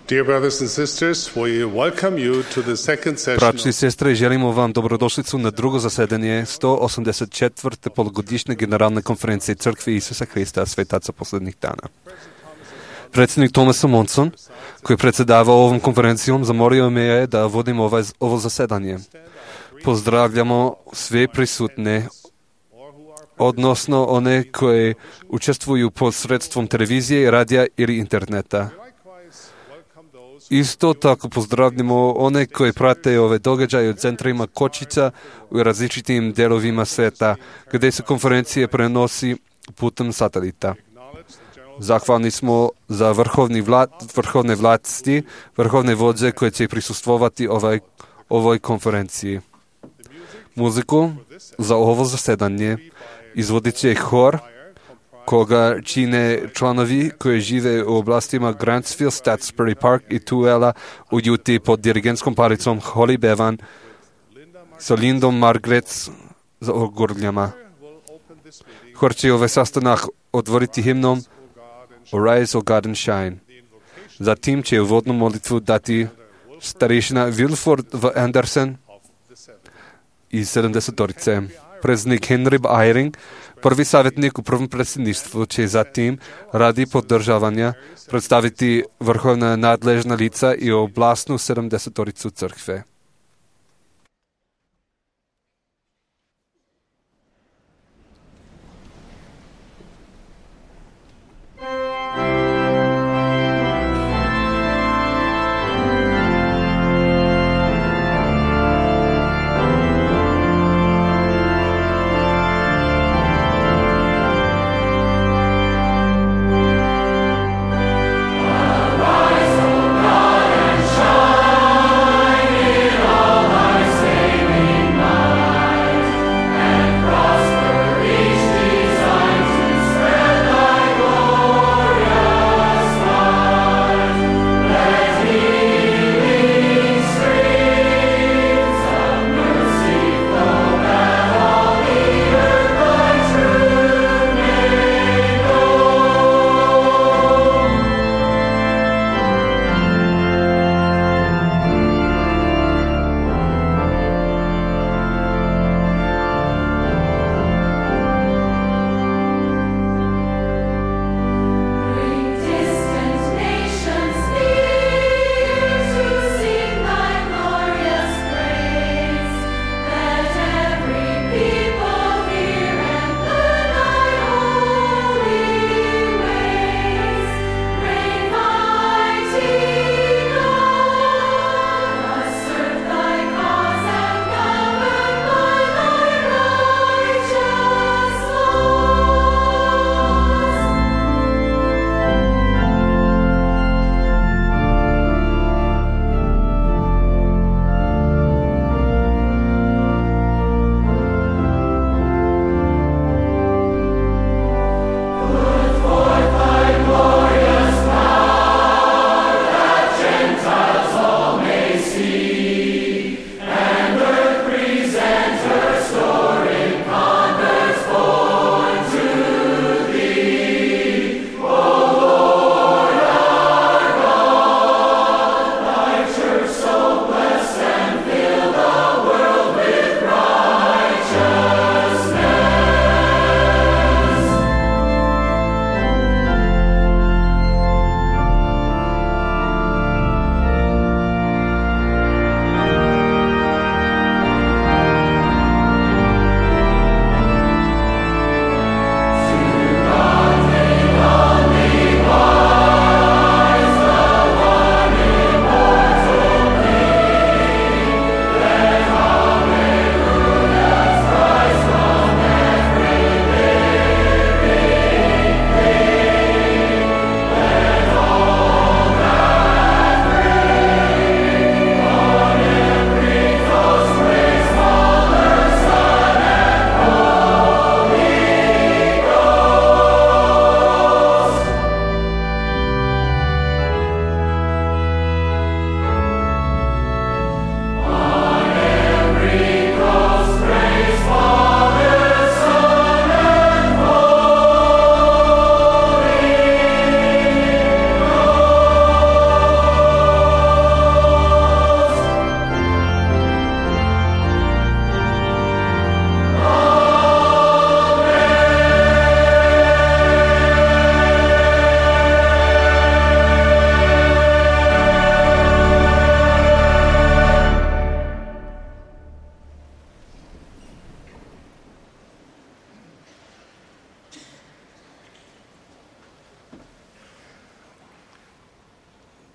Dear brothers and sisters, we welcome you to the second session. Braći i sestre, želimo vam dobrodošlicu na drugo zasedanje 184. polugodišnje generalne konferencije Crkve Isusa Hrista, svetaca posljednjih dana. Predsjednik Thomas Monson, koji je predsjedavao ovom konferencijom, zamolio me je da vodim ovo zasedanje. Pozdravljamo sve prisutne, odnosno one koje učestvuju posredstvom televizije, radija ili interneta. Isto tako pozdravljamo one koji prate ove događaje u centrima kočica u različitim dijelovima svijeta, gdje se konferencije prenosi putem satelita. Zahvalni smo za vrhovne vlasti, vrhovne vođe koje će prisustvovati ovoj konferenciji. Muziku za ovo zasedanje izvodit će hor, koga čine članovi koji žive u oblastima Grantsville, Statsbury Park i Tooele u Utah pod dirigentskom paricom Holly Bevan sa Lindom Margaret za ogorljama. Hor će ovaj sastanak otvoriti himnom Arise, O God and Shine. Zatim će uvodnu molitvu dati starešina Wilford V. Anderson iz 70-torice. Predsjednik Henry B. Eyring, prvi savjetnik u prvom predsjedništvu, će zatim radi podržavanja predstaviti vrhovna nadležna lica i oblastnu 70-toricu crkve. Arise, O God, and shine.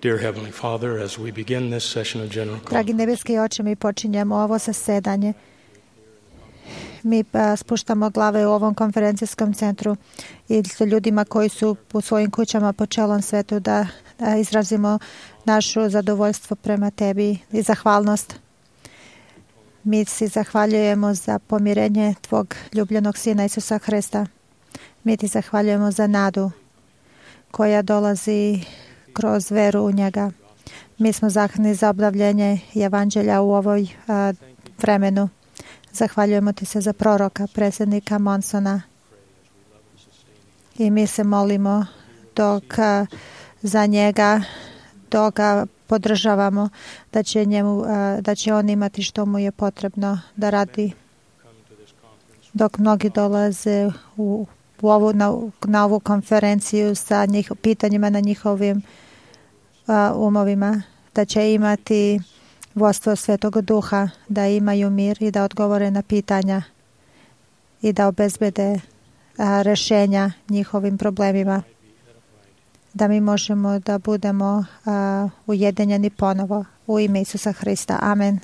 Dear Heavenly Father, as we begin this session of General Dragi Conference, nebeski Oče, mi počinjemo ovo zasedanje. Mi spuštamo glave u ovom konferencijskom centru i sa ljudima koji su u svojim kućama po celom svetu da izrazimo našu zadovoljstvo prema Tebi i zahvalnost. Mi si zahvaljujemo za pomirenje Tvog ljubljenog Sina Isusa Hrista. Mi Ti zahvaljujemo za nadu koja dolazi kroz veru u njega. Mi smo zahvalni za obavljenje evanđelja u ovoj vremenu. Zahvaljujemo Ti se za proroka, predsjednika Monsona. I mi se molimo dok za njega, dok ga podržavamo, da će on imati što mu je potrebno da radi. Dok mnogi dolaze na ovu konferenciju sa pitanjima na njihovim umovima, da će imati vodstvo Svetog Duha, da imaju mir i da odgovore na pitanja i da obezbede rešenja njihovim problemima, da mi možemo da budemo ujedinjeni ponovo u ime Isusa Hrista. Amen.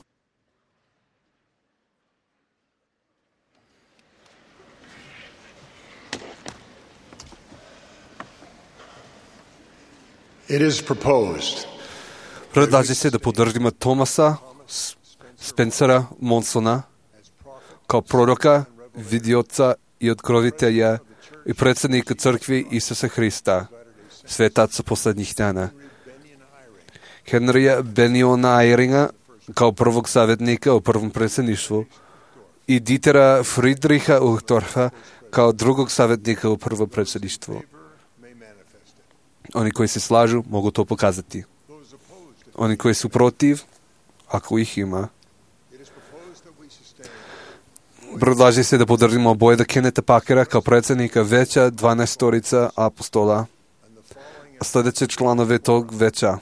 It is proposed Predlaže se da podržimo Tomasa Spencera Monsona kao proroka, vidioca i otkrovitelja i predsjednika crkvi Isusa Hrista, svetaca posljednjih dana. Henrya Beniona Eyringa kao prvog savjetnika u prvom predsjedništvu i Dietera Friedricha Uchtdorfa kao drugog savjetnika u prvom predsjedništvu. Oni koji se slažu mogu to pokazati. Oni koji su protiv, ako ih ima. Predlaže se da podržimo Boyda Kenneta Packera kao predsjednika veća 12 apostola. Sljedeće članove tog veća: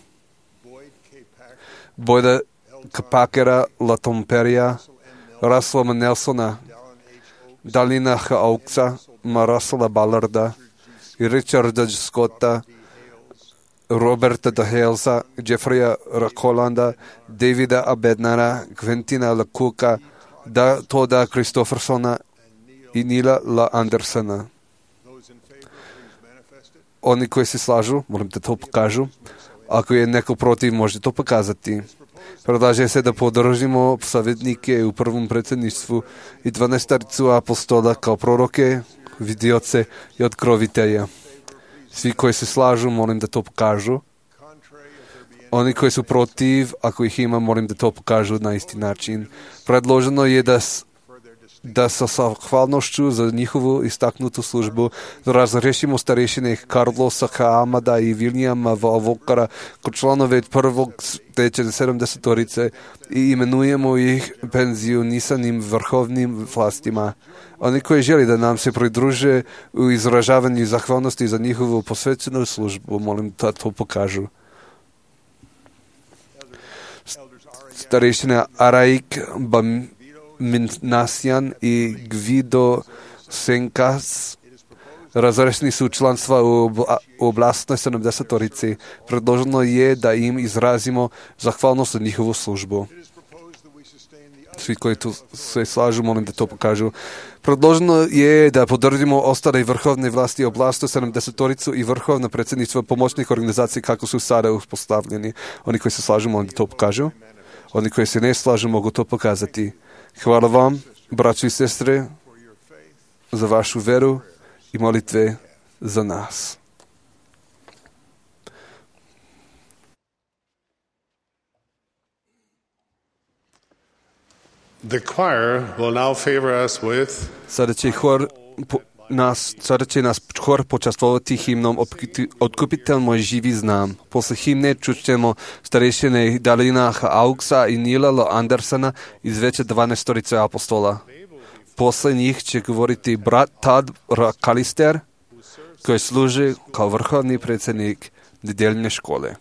Boyda K. Packera, Latom Perija, Russella Nelsona, Dalina H. Oaksa, Russella Ballarda i Richarda Scotta, Roberta D. Halesa, Jeffreya Rakolanda, Davida Abednara, Quentina LeCooka, Toda Christophersona i Nila La Andersona. Oni koji se slažu, molim da to pokažu. Ako je neko protiv, može to pokazati. Predlaže se da podržimo savjetnike u prvom predsjedništvu i 12 apostola kao proroke, vidioce i otkrovitelja. Svi koji se slažu, molim da to pokažu. Oni koji su protiv, ako ih ima, molim da to pokažu na isti način. Predloženo je da sa zahvalnošću za njihovu istaknutu službu razrešimo starešine Carlosa Hamada i Williama Valvokara kod članove prvog teče 70 i imenujemo ih penzionisanim vrhovnim vlastima. Oni koji želi da nam se pridruže u izražavanju zahvalnosti za njihovu posvećenu službu, molim da to pokažu. Starešina Araik Minasian i Gvido Senkas razrešeni su članstva u oblastnoj 70. Predloženo je da im izrazimo zahvalnost za njihovu službu. Svi koji tu se slažu, molim da to pokažu. Predloženo je da podržimo ostale vrhovne vlasti oblasti 70. i vrhovna predsjedništva pomoćnih organizacija kako su sada uspostavljeni. Oni koji se slažu, molim da to pokažu. Oni koji se ne slažu, mogu to pokazati. Hvala vam, braći i sestre, za vašu veru i molitve za nas. The choir will now favor us with Sada će nas hor počastvovati himnom Otkupitelj moj živi znam. Posle himne čućemo starešine Dalina H. Auksa i Nila L. Andersona iz veće 12 apostola. Posle njih će govoriti brat Tad Kalister, koji služi kao vrhovni predsjednik nedeljne škole.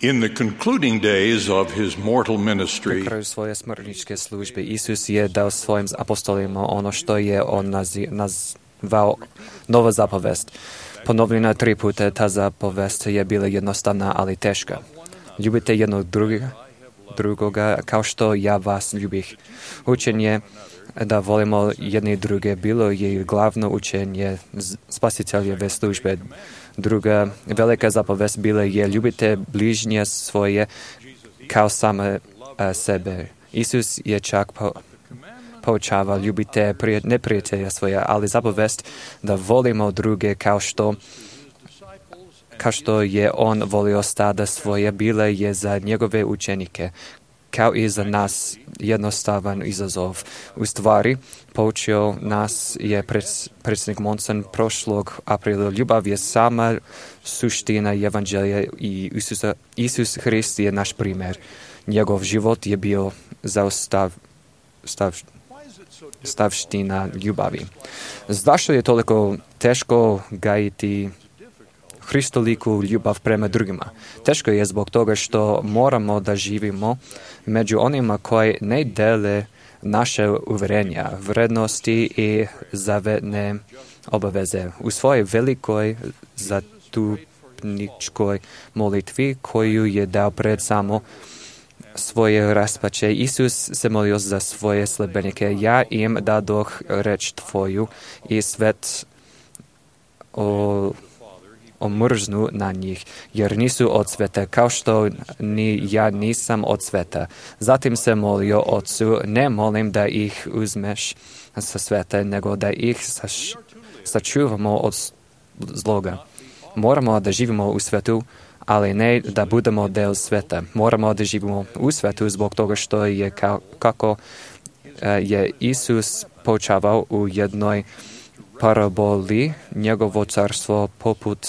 In the concluding days of his mortal Na ministry, kraju svoje smrtničke službe Isus je dao svojim apostolima ono što je on nazvao nova zapovest. Ponovljena 3 puta, ta zapovest je bila jednostavna, ali teška. Ljubite jednog drugoga kao što ja vas ljubih. Učenje da volimo jedni druge bilo je glavno učenje spasiteljeve službe. Druga velika zapovest bila je ljubite bližnje svoje kao same sebe. Isus je čak poučavao ljubite neprijatelja svoje, ali zapovest da volimo druge kao što je on volio stada svoje, bila je za njegove učenike, kao i za nas jednostavan izazov. U stvari, poučio nas je predsjednik Monson prošlog aprila. Ljubav je sama suština evanđelja i Isus Hrist je naš primjer. Njegov život je bio stavština ljubavi. Zašto je toliko teško gajiti Hristoliku ljubav prema drugima? Teško je zbog toga što moramo da živimo među onima koji ne dele naše uvjerenja, vrednosti i zavetne obaveze. U svojoj velikoj zastupničkoj molitvi koju je dao pred samo svoje raspače, Isus se molio za svoje sledbenike. Ja im dadoh reč tvoju i svet omrznu na njih, jer nisu od sveta, kao što ni ja nisam od sveta. Zatim se molio Otcu, ne molim da ih uzmeš sa sveta, nego da ih sačuvamo od zloga. Moramo da živimo u svetu, ali ne da budemo del sveta. Moramo da živimo u svetu zbog toga što je kako je Isus poučavao u jednoj paraboli, njegovo carstvo poput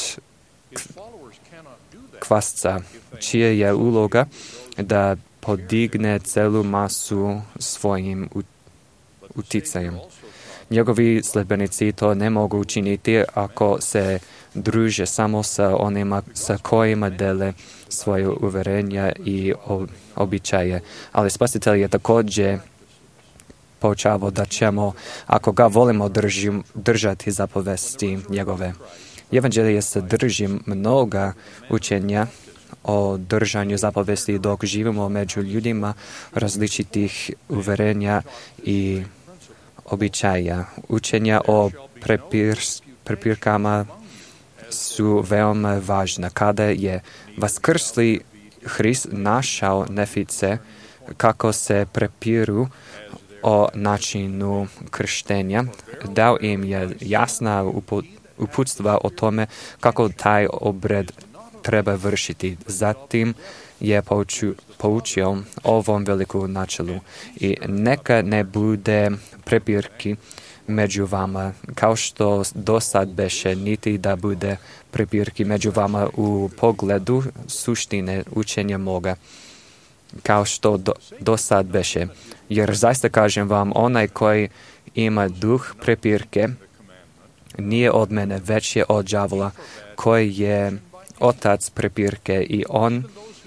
kvasca, čija je uloga da podigne celu masu svojim uticajem. Njegovi sledbenici to ne mogu učiniti ako se druže samo sa onima sa kojima dele svoje uvjerenja i običaje. Ali Spasitelj je također poučavao da ćemo, ako ga volimo, držati zapovesti njegove. Evanđelje sadrži mnoga učenja o držanju zapovesti dok živimo među ljudima različitih uvjerenja i običaja. Učenja o prepirkama su veoma važna. Kada je vaskrsli Hrist našao nefice kako se prepiru o načinu krštenja, dao im je jasna uputstva o tome kako taj obred treba vršiti. Zatim je poučio ovom velikom načelu i neka ne bude prepirki među vama, kao što do sad beše, niti da bude prepirki među vama u pogledu suštine učenja moga, kao što do sad beše. Jer zaista kažem vam, onaj koji ima duh prepirke nije od mene, već je od đavola, koji je otac prepirke i on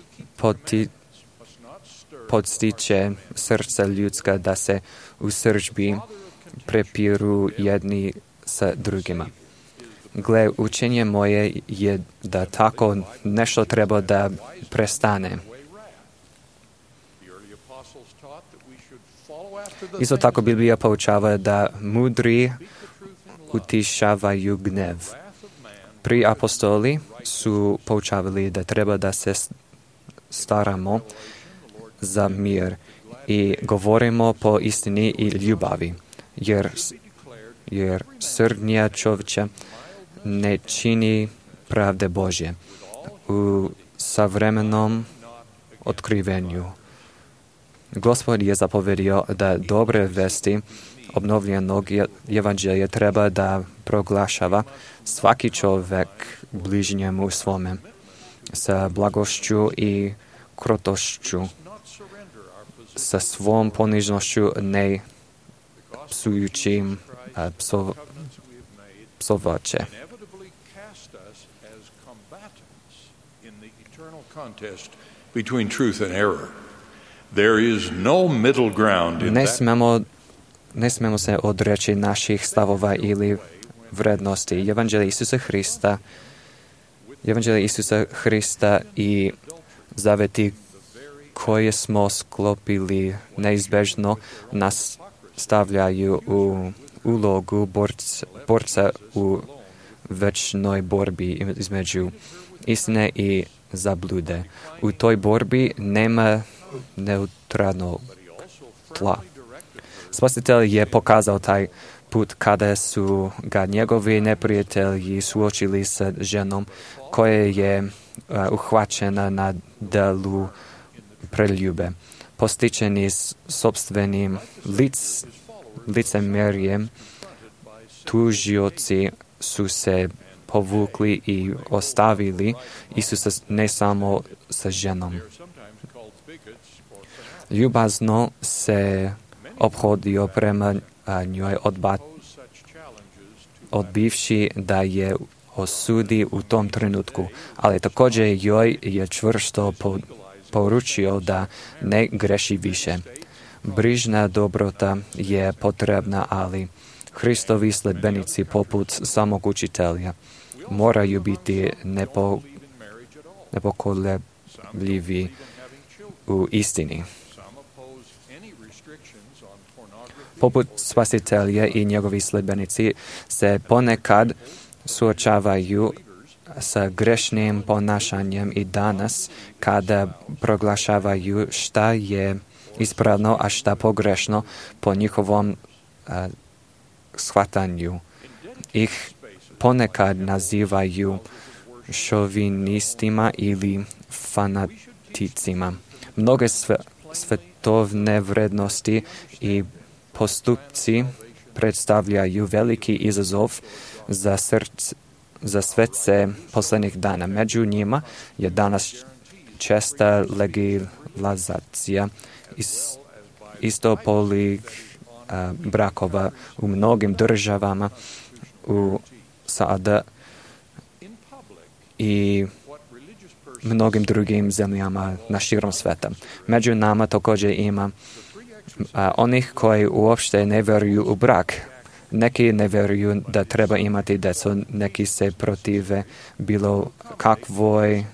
podstiče srca ljudska da se u srdžbi prepiru jedni sa drugima. Gle, učenje moje je da tako nešto treba da prestane. Isto tako Biblija poučava da mudri utišavaju gnev. Pri apostoli su poučavali da treba da se staramo za mir i govorimo po istini i ljubavi, jer srdnja čovječa ne čini pravde Božje. U savremenom otkrivenju Gospod je zapovedio da dobre vesti obnovljenog evanđelja treba da proglašava svaki čovjek bližnjemu svome sa blagošću i krotošću, sa svom ponižnošću, ne psujućim psovače. eternal contest between truth and error. There is no middle ground in that. Ne smemo se odreći naših stavova ili vrednosti. Evanđelje Isusa Hrista i zaveti koje smo sklopili neizbežno nas stavljaju u ulogu borca u večnoj borbi između istine i zablude. U toj borbi nema neutralnog tla. Spasitelj je pokazao taj put kada su ga njegovi neprijatelji suočili sa ženom koja je uhvaćena na delu preljube. Postičeni sopstvenim licemjerjem, tužioci su se povukli i ostavili Isusa ne samo sa ženom. Ljubazno se ophodio prema njoj odbivši da je osudi u tom trenutku, ali također joj je čvrsto poručio da ne greši više. Brižna dobrota je potrebna, ali Hristovi sledbenici poput samog učitelja moraju biti nepokolebljivi u istini. Poput Spasitelja i njegovi sledbenici se ponekad suočavaju sa grešnim ponašanjem i danas kada proglašavaju šta je ispravno, a šta pogrešno po njihovom shvatanju. Ih ponekad nazivaju šovinistima ili fanaticima. Mnoge svetovne vrednosti i postupci predstavljaju veliki izazov za svece posljednjih dana. Među njima je danas česta legalizacija istopolnih brakova u mnogim državama u SAD i mnogim drugim zemljama na širom sveta. Među nama također ima onih koji uopšte ne vjeruju u brak. Neki ne vjeruju da treba imati djecu, neki se protive bilo kakvoj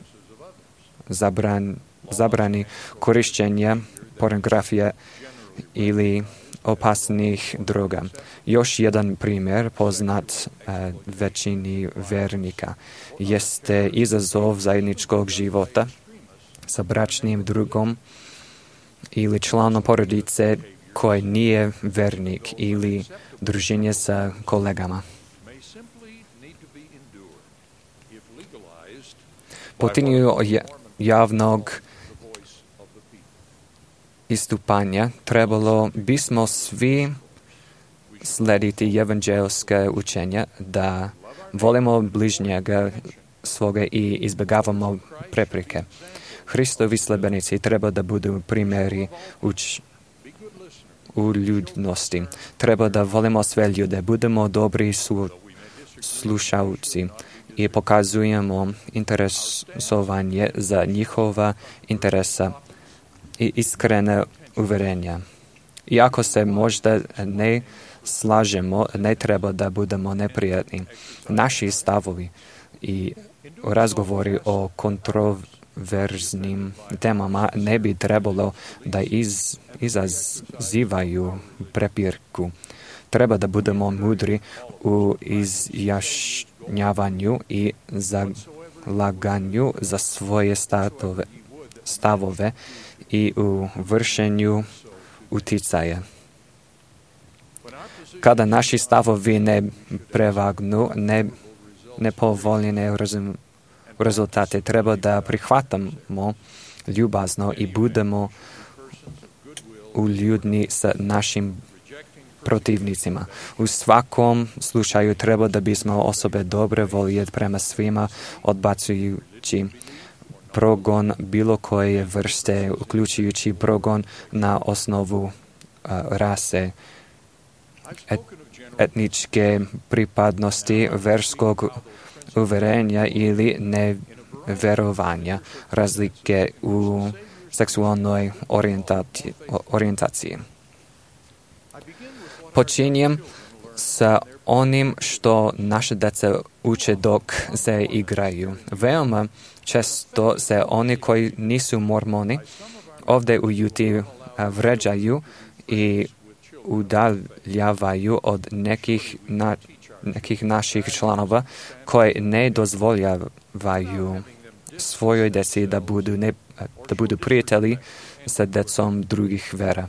zabrani korištenja pornografije ili opasnih droga. Još jedan primjer poznat većini vernika jeste izazov zajedničkog života sa bračnim drugom ili članom porodice koji nije vernik ili druženje sa kolegama. Po pitanju javnog istupanja trebalo bismo svi slediti evanđelske učenja da volimo bližnjega svoga i izbjegavamo prepreke. Hristovi sledbenici treba da budu primjeri u ljudnosti. Treba da volimo sve ljude, budemo dobri slušalci i pokazujemo interesovanje za njihova interesa i iskrene uverenja. Iako se možda ne slažemo, ne treba da budemo neprijatni. Naši stavovi i razgovori o kontroverznim temama ne bi trebalo da izazivaju prepirku. Treba da budemo mudri u izjašnjavanju i zalaganju za svoje stavove i u vršenju uticaja. Kada naši stavovi ne prevagnu, nepovoljne rezultate, treba da prihvatamo ljubazno i budemo uljudni sa našim protivnicima. U svakom slučaju treba da bismo osobe dobre volje prema svima, odbacujući progon bilo koje vrste, uključujući progon na osnovu rase, etničke pripadnosti, verskog uverenja ili verovanja, razlike u seksualnoj orijentaciji. Počinjem sa onim što naše djeca uče dok se igraju. Veoma često se oni koji nisu mormoni ovdje u Juti vređaju i udaljavaju od nekih naših članova koji ne dozvoljavaju svojoj djeci da budu prijatelji sa djecom drugih vera.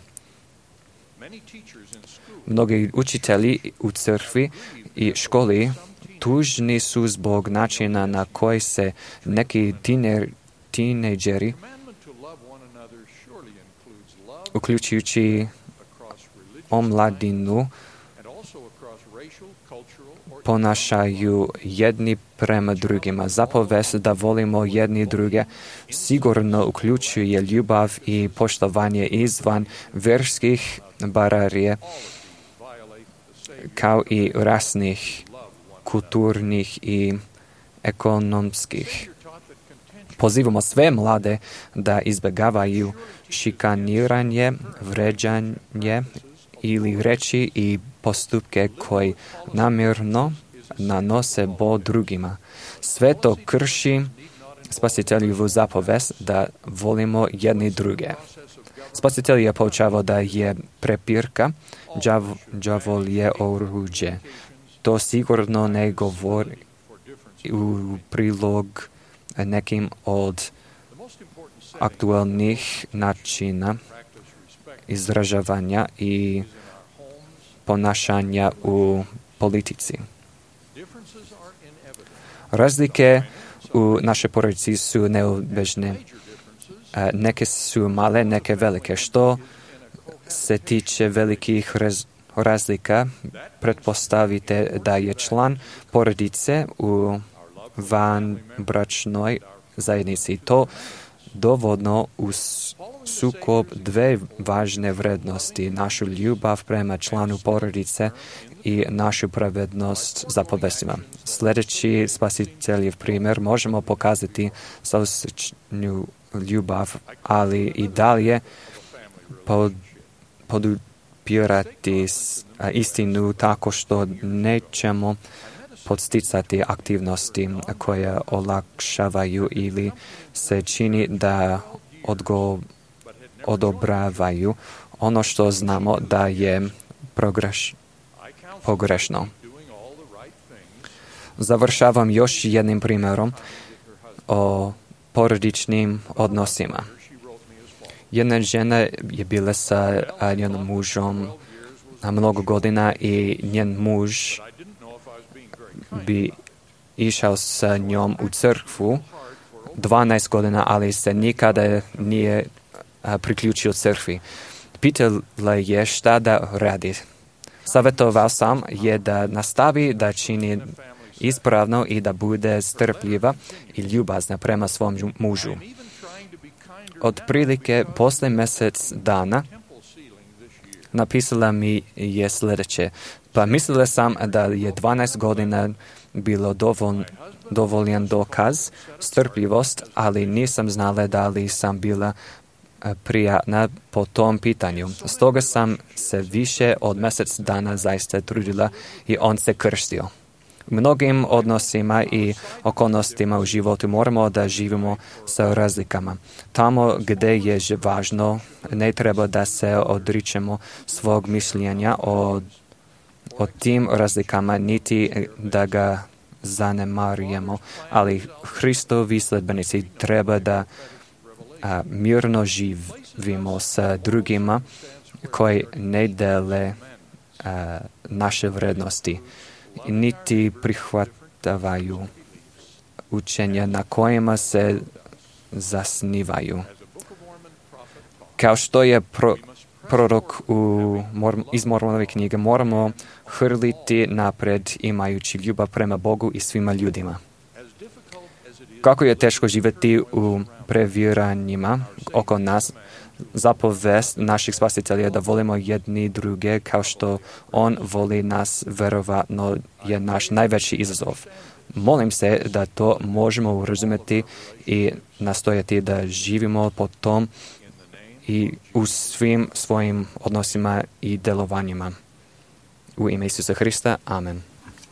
Mnogi učitelji u crkvi i školi tužni su zbog načina na koji se neki tinejdžeri, uključujući omladinu, ponašaju jedni prema drugima. Zapovest da volimo jedni druge sigurno uključuje ljubav i poštovanje izvan vjerskih bararije, kao i rasnih, kulturnih i ekonomskih. Pozivamo sve mlade da izbjegavaju šikaniranje, vređanje ili reči i postupke koji namjerno nanose bol drugima. Sve to krši Spasiteljevu zapovest da volimo jedni druge. Spasitelj je poučavao da je prepirka, đavol je oruđe. To sigurno ne govori u prilog nekim od aktualnih načina izražavanja i ponašanja u politici. Razlike u našoj porodici su neobične. Neke su male, neke velike. Što se tiče velikih razlika, pretpostavite da je član porodice u vanbračnoj zajednici. To dovodno u sukob dve važne vrednosti, našu ljubav prema članu porodice i našu pravednost za povestima. Sljedeći Spasiteljev primjer možemo pokazati saosećnu ljubav, ali i dalje podupirati istinu tako što nećemo podsticati aktivnosti koje olakšavaju ili se čini da odobravaju ono što znamo da je pogrešno. Završavam još jednim primjerom o porodičnim odnosima. Jedna žena je bila sa njenom mužom mnogo godina i njen muž bi išao sa njom u crkvu 12 godina, ali se nikada nije priključio crkvi. Pitala je šta da radi. Savjetovao sam je da nastavi da čini ispravno i da strpljiva i ljubazna prema svom mužu. Otprilike poslije mjesec dana napisala mi je sljedeće. Pa mislila sam da je 12 godina bilo dovoljan dokaz, strpljivost, ali nisam znala da li sam bila prijatna po tom pitanju. Stoga sam se više od mjesec dana zaista trudila i on se krstio. U mnogim odnosima i okolnostima u životu moramo da živimo sa razlikama. Tamo gdje je važno, ne treba da se odričemo svog mišljenja o tim razlikama, niti da ga zanemarujemo, ali Hristovi sledbenici treba da mirno živimo sa drugima koji ne dele naše vrednosti, niti prihvatavaju učenja na kojima se zasnivaju. Kao što je prorok iz Mormonove knjige, moramo hrliti napred imajući ljubav prema Bogu i svima ljudima. Kako je teško živjeti u previranjima oko nas, zapovest naših spasitelja da volimo jedni druge kao što on voli nas, verovatno je naš najveći izazov. molim se da to možemo urazumeti i nastojati da živimo po tom i u svim svojim odnosima i delovanjima. U ime Isusa Hrista, amen.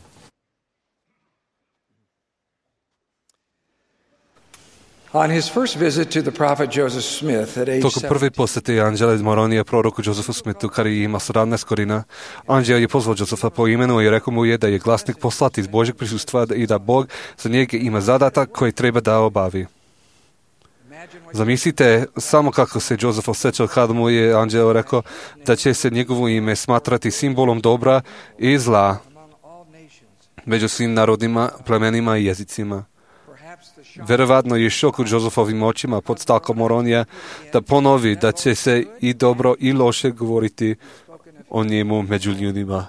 On his first visit to the prophet Joseph Smith at age Tokom prve 17, posete Anđela iz Moronija proroku Josephu Smithu, kada ima 17 godina, Anđel je pozvao Josefa po imenu i rekao mu je da je glasnik poslat iz Božeg prisustva i da Bog za njega ima zadatak koji treba da obavi. Zamislite samo kako se Josef osjećao kada mu je Anđel rekao da će se njegovo ime smatrati simbolom dobra i zla među svim narodima, plemenima i jezicima. Verovatno je šok u Josefovim očima pod stalkom Moronija da ponovi da će se i dobro i loše govoriti o njemu među ljudima.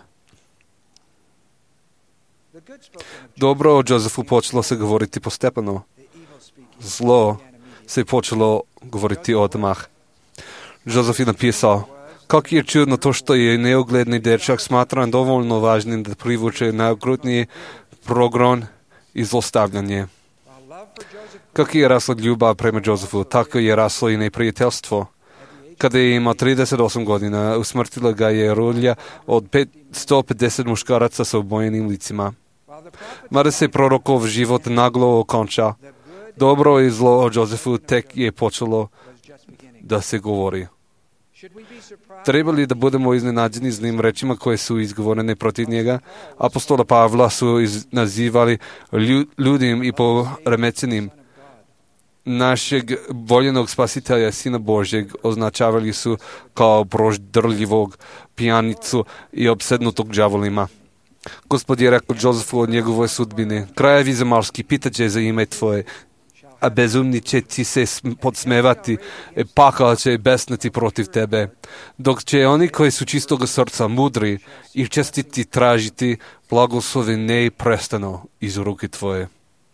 Dobro o Josefu počelo se govoriti postepeno. Zlo se počelo govoriti odmah. Josef je napisao: kako je čudno to što je neugledni dečak smatran dovoljno važnim da privuče najokrutniji progon i zlostavljanje. Kako je rasla ljubav prema Josefu, tako je raslo i neprijateljstvo. Kada je imao 38 godina, usmrtila ga je rulja od 150 muškaraca sa obojenim licima. Mada se prorokov život naglo okonča, dobro i zlo o Josefu tek je počelo da se govori. Treba li da budemo iznenađeni zlim rečima koje su izgovorene protiv njega? Apostola Pavla su nazivali ljudim i poremećenim. Našeg voljenog spasitelja, Sina Božjeg, označavali su kao proždrljivog, pijanicu i opsednutog đavolima. Gospod je rekao Josefu od njegove sudbine: krajevi zemaljski pitaće za ime tvoje, a bezumni će ti se podsmevati, pakao će besnati protiv tebe, dok će oni koji su čistog srca, mudri i čestiti tražiti blagoslovi neprestano iz ruke tvoje.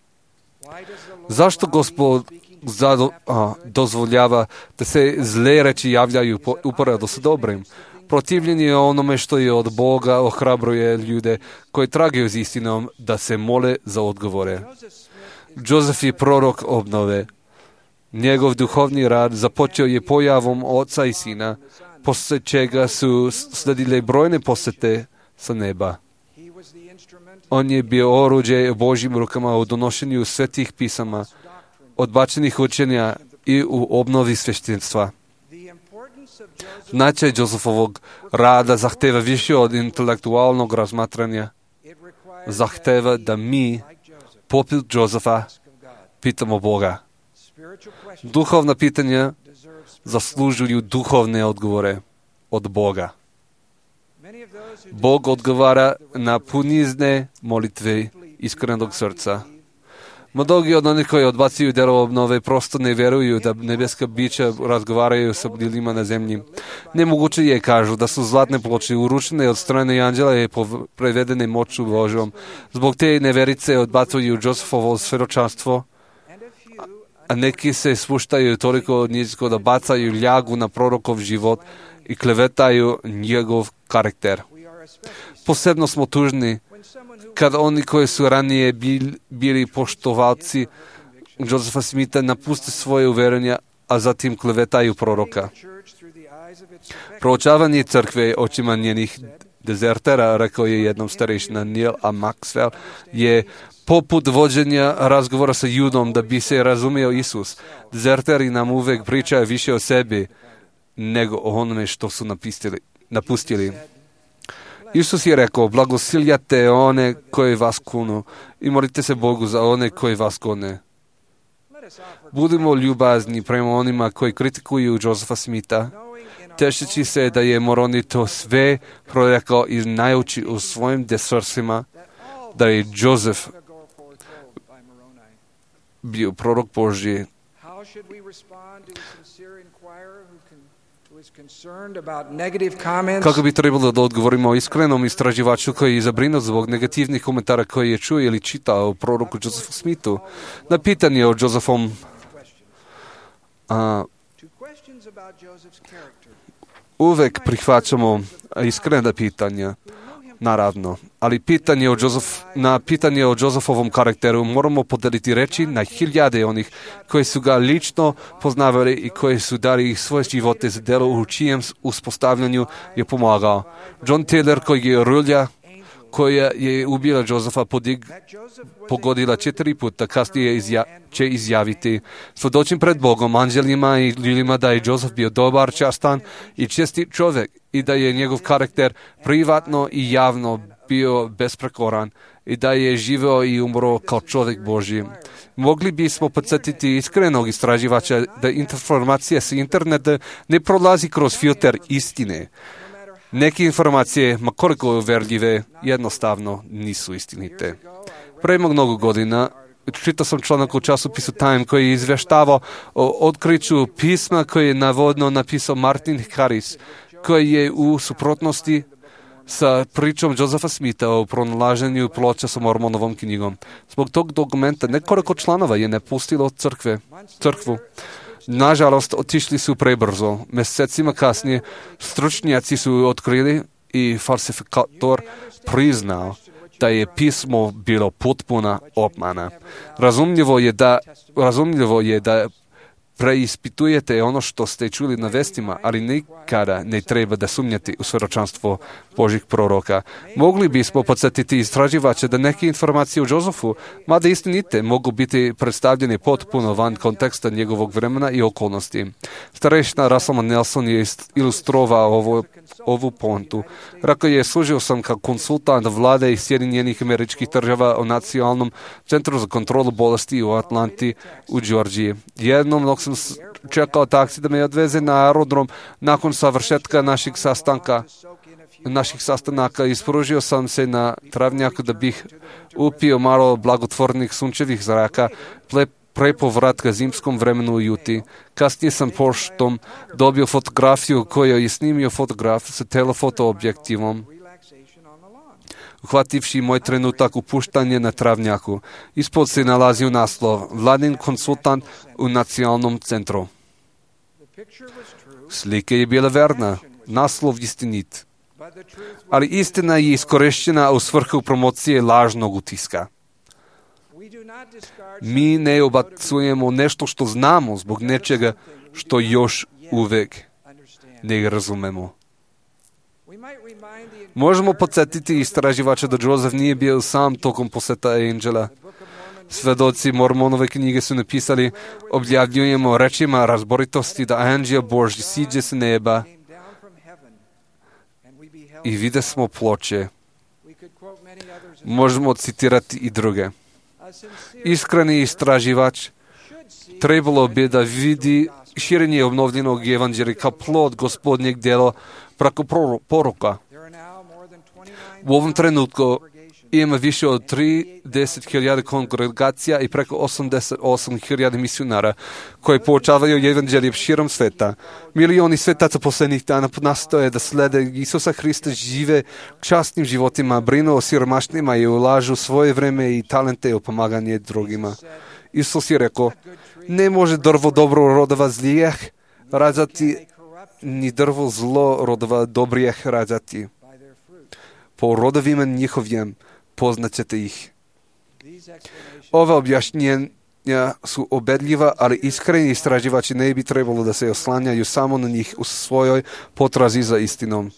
Zašto Gospod dozvoljava da se zle reči javljaju uporedo sa dobrim? Protivljenje onome što je od Boga ohrabruje ljude koji tragaju za istinom da se mole za odgovore. Josef je prorok obnove. Njegov duhovni rad započeo je pojavom oca i sina, poslije čega su sledile brojne posete sa neba. On je bio oruđe Božjim rukama u donošenju svetih pisama, odbačenih učenja i u obnovi sveštenstva. Značaj Josefovog rada zahteva više od intelektualnog razmatranja. Zahteva da mi, poput Josefa, pitamo Boga. Duhovna pitanja zaslužuju duhovne odgovore od Boga. Bog odgovara na punizne molitve iskrenog srca. Mnogi od onih koji odbacuju delo obnove prosto ne vjeruju da nebeska bića razgovaraju sa ljudima na zemlji. Nemoguće je, kažu, da su zlatne ploče uručene od strane anđela i prevedene moću Božjom. Zbog te neverice odbacuju Josefovo svedočanstvo, a neki se spuštaju toliko nisko da bacaju ljagu na prorokov život i klevetaju njegov karakter. Posebno smo tužni kad oni koji su ranije bili poštovalci Josefa Smitha napuste svoje uvjerenja, a zatim klevetaju proroka. Proučavanje crkve očima njenih dezertera, rekao je jednom starešina Neil A. Maxwell, je poput vođenja razgovora sa Judom da bi se razumio Isus. Dezerteri nam uvek pričaju više o sebi nego o onome što su napustili. Isus je rekao: blagosiljate one koji vas kunu i molite se Bogu za one koji vas gone. Budimo ljubazni prema onima koji kritikuju Josefa Smitha, tešeći se da je Moroni to sve prorekao i znajući u svojim srcima da je Josef bio prorok Božji. Kako bi trebalo da odgovorimo iskrenom istraživaču koji je zabrinut zbog negativnih komentara koje je čuo ili čitao o proroku Josefu Smithu? Na pitanje o Josefom uvek prihvaćamo iskrena pitanja. Naravno, ali na pitanje o Josefovom karakteru moramo podeliti reći na hiljade onih koji su ga lično poznavali i koji su dali svoje živote za delo u čijem uspostavljanju je pomagao. John Taylor, koji je rulja koja je ubila Josefa, pogodila 4 puta, kasnije će izjaviti: "Svedočim pred Bogom, anđelima i ljudima da je Josef bio dobar, častan i čestit čovjek i da je njegov karakter privatno i javno bio besprekoran i da je živeo i umro kao čovjek Božji." Mogli bismo podsjetiti iskrenog istraživača da informacija s interneta ne prolazi kroz filter istine. Neke informacije, ma koliko uvjerljive, jednostavno nisu istinite. Prema mnogo godina čitao sam članak u časopisu Time koji je izvještavao o otkriću pisma koje je navodno napisao Martin Harris, koji je u suprotnosti sa pričom Josefa Smitha o pronalaženju ploča sa Mormonovom knjigom. Zbog tog dokumenta nekoliko članova je napustilo crkvu. Nažalost, otišli su prebrzo. Mjesecima kasnije stručnjaci su otkrili i falsifikator priznao da je pismo bilo potpuna obmana. Razumljivo je da preispitujete ono što ste čuli na vestima, ali nikada ne treba da sumnjate u svjedočanstvo Božih proroka. Mogli bismo podsjetiti istraživače da neke informacije o Josefu, mada istinite, mogu biti predstavljene potpuno van konteksta njegovog vremena i okolnosti. Starešina Russell Nelson je ilustrovao ovu pointu. Rekao je: "Služio sam kao konsultant vlade i Sjedinjenih Američkih Država o Nacionalnom centru za kontrolu bolesti u Atlanti u Georgiji. Jednom dok sam čekao taksi da me odveze na aerodrom nakon savršetka naših sastanaka, ispružio sam se na travnjaku da bih upio malo blagotvornih sunčevih zraka pre povratka zimskom vremenu u Juti. Kasnije sam poštom dobio fotografiju koju je snimio fotograf sa telefoto objektivom, uhvativši moj trenutak upuštanje na travnjaku. Ispod se nalazio naslov: "Vladin konsultant u Nacionalnom centru." Slika je bila verna, naslov istinit, ali istina je iskorištena u svrhu promocije lažnog utiska. Mi ne obacujemo nešto što znamo zbog nečega što još uvek ne razumemo. Možemo podsjetiti istraživača da Josef nije bio sam tokom poseta Angela. Svedoci Mormonove knjige su napisali: "Objavljujemo rečima razboritosti da anđeo Božji siđe s neba i vide smo ploče." Možemo citirati i druge. Iskreni istraživač trebalo bi da vidi širenje obnovljenog evanđelja kao plod Gospodnjeg djela preko poruka. U ovom trenutku ima više od 30.000 kongregacija i preko 88.000 misionara koji poučavaju evanđelje širom sveta. Milioni svetaca posljednjih dana nastoje da slede Isusa Hrista, žive časnim životima, brinu o siromašnima i ulažu svoje vreme i talente u pomaganje drugima. Isus je rekao: "Ne može drvo dobro rodova zlijeh rađati, ni drvo zlo rodova dobrijeh rađati. Po rodovima njihovim poznaćete ih." Ova objašnjenja su obedljiva, ali iskreni istraživači ne bi trebalo da se oslanjaju samo na njih u svojoj potrazi za istinom.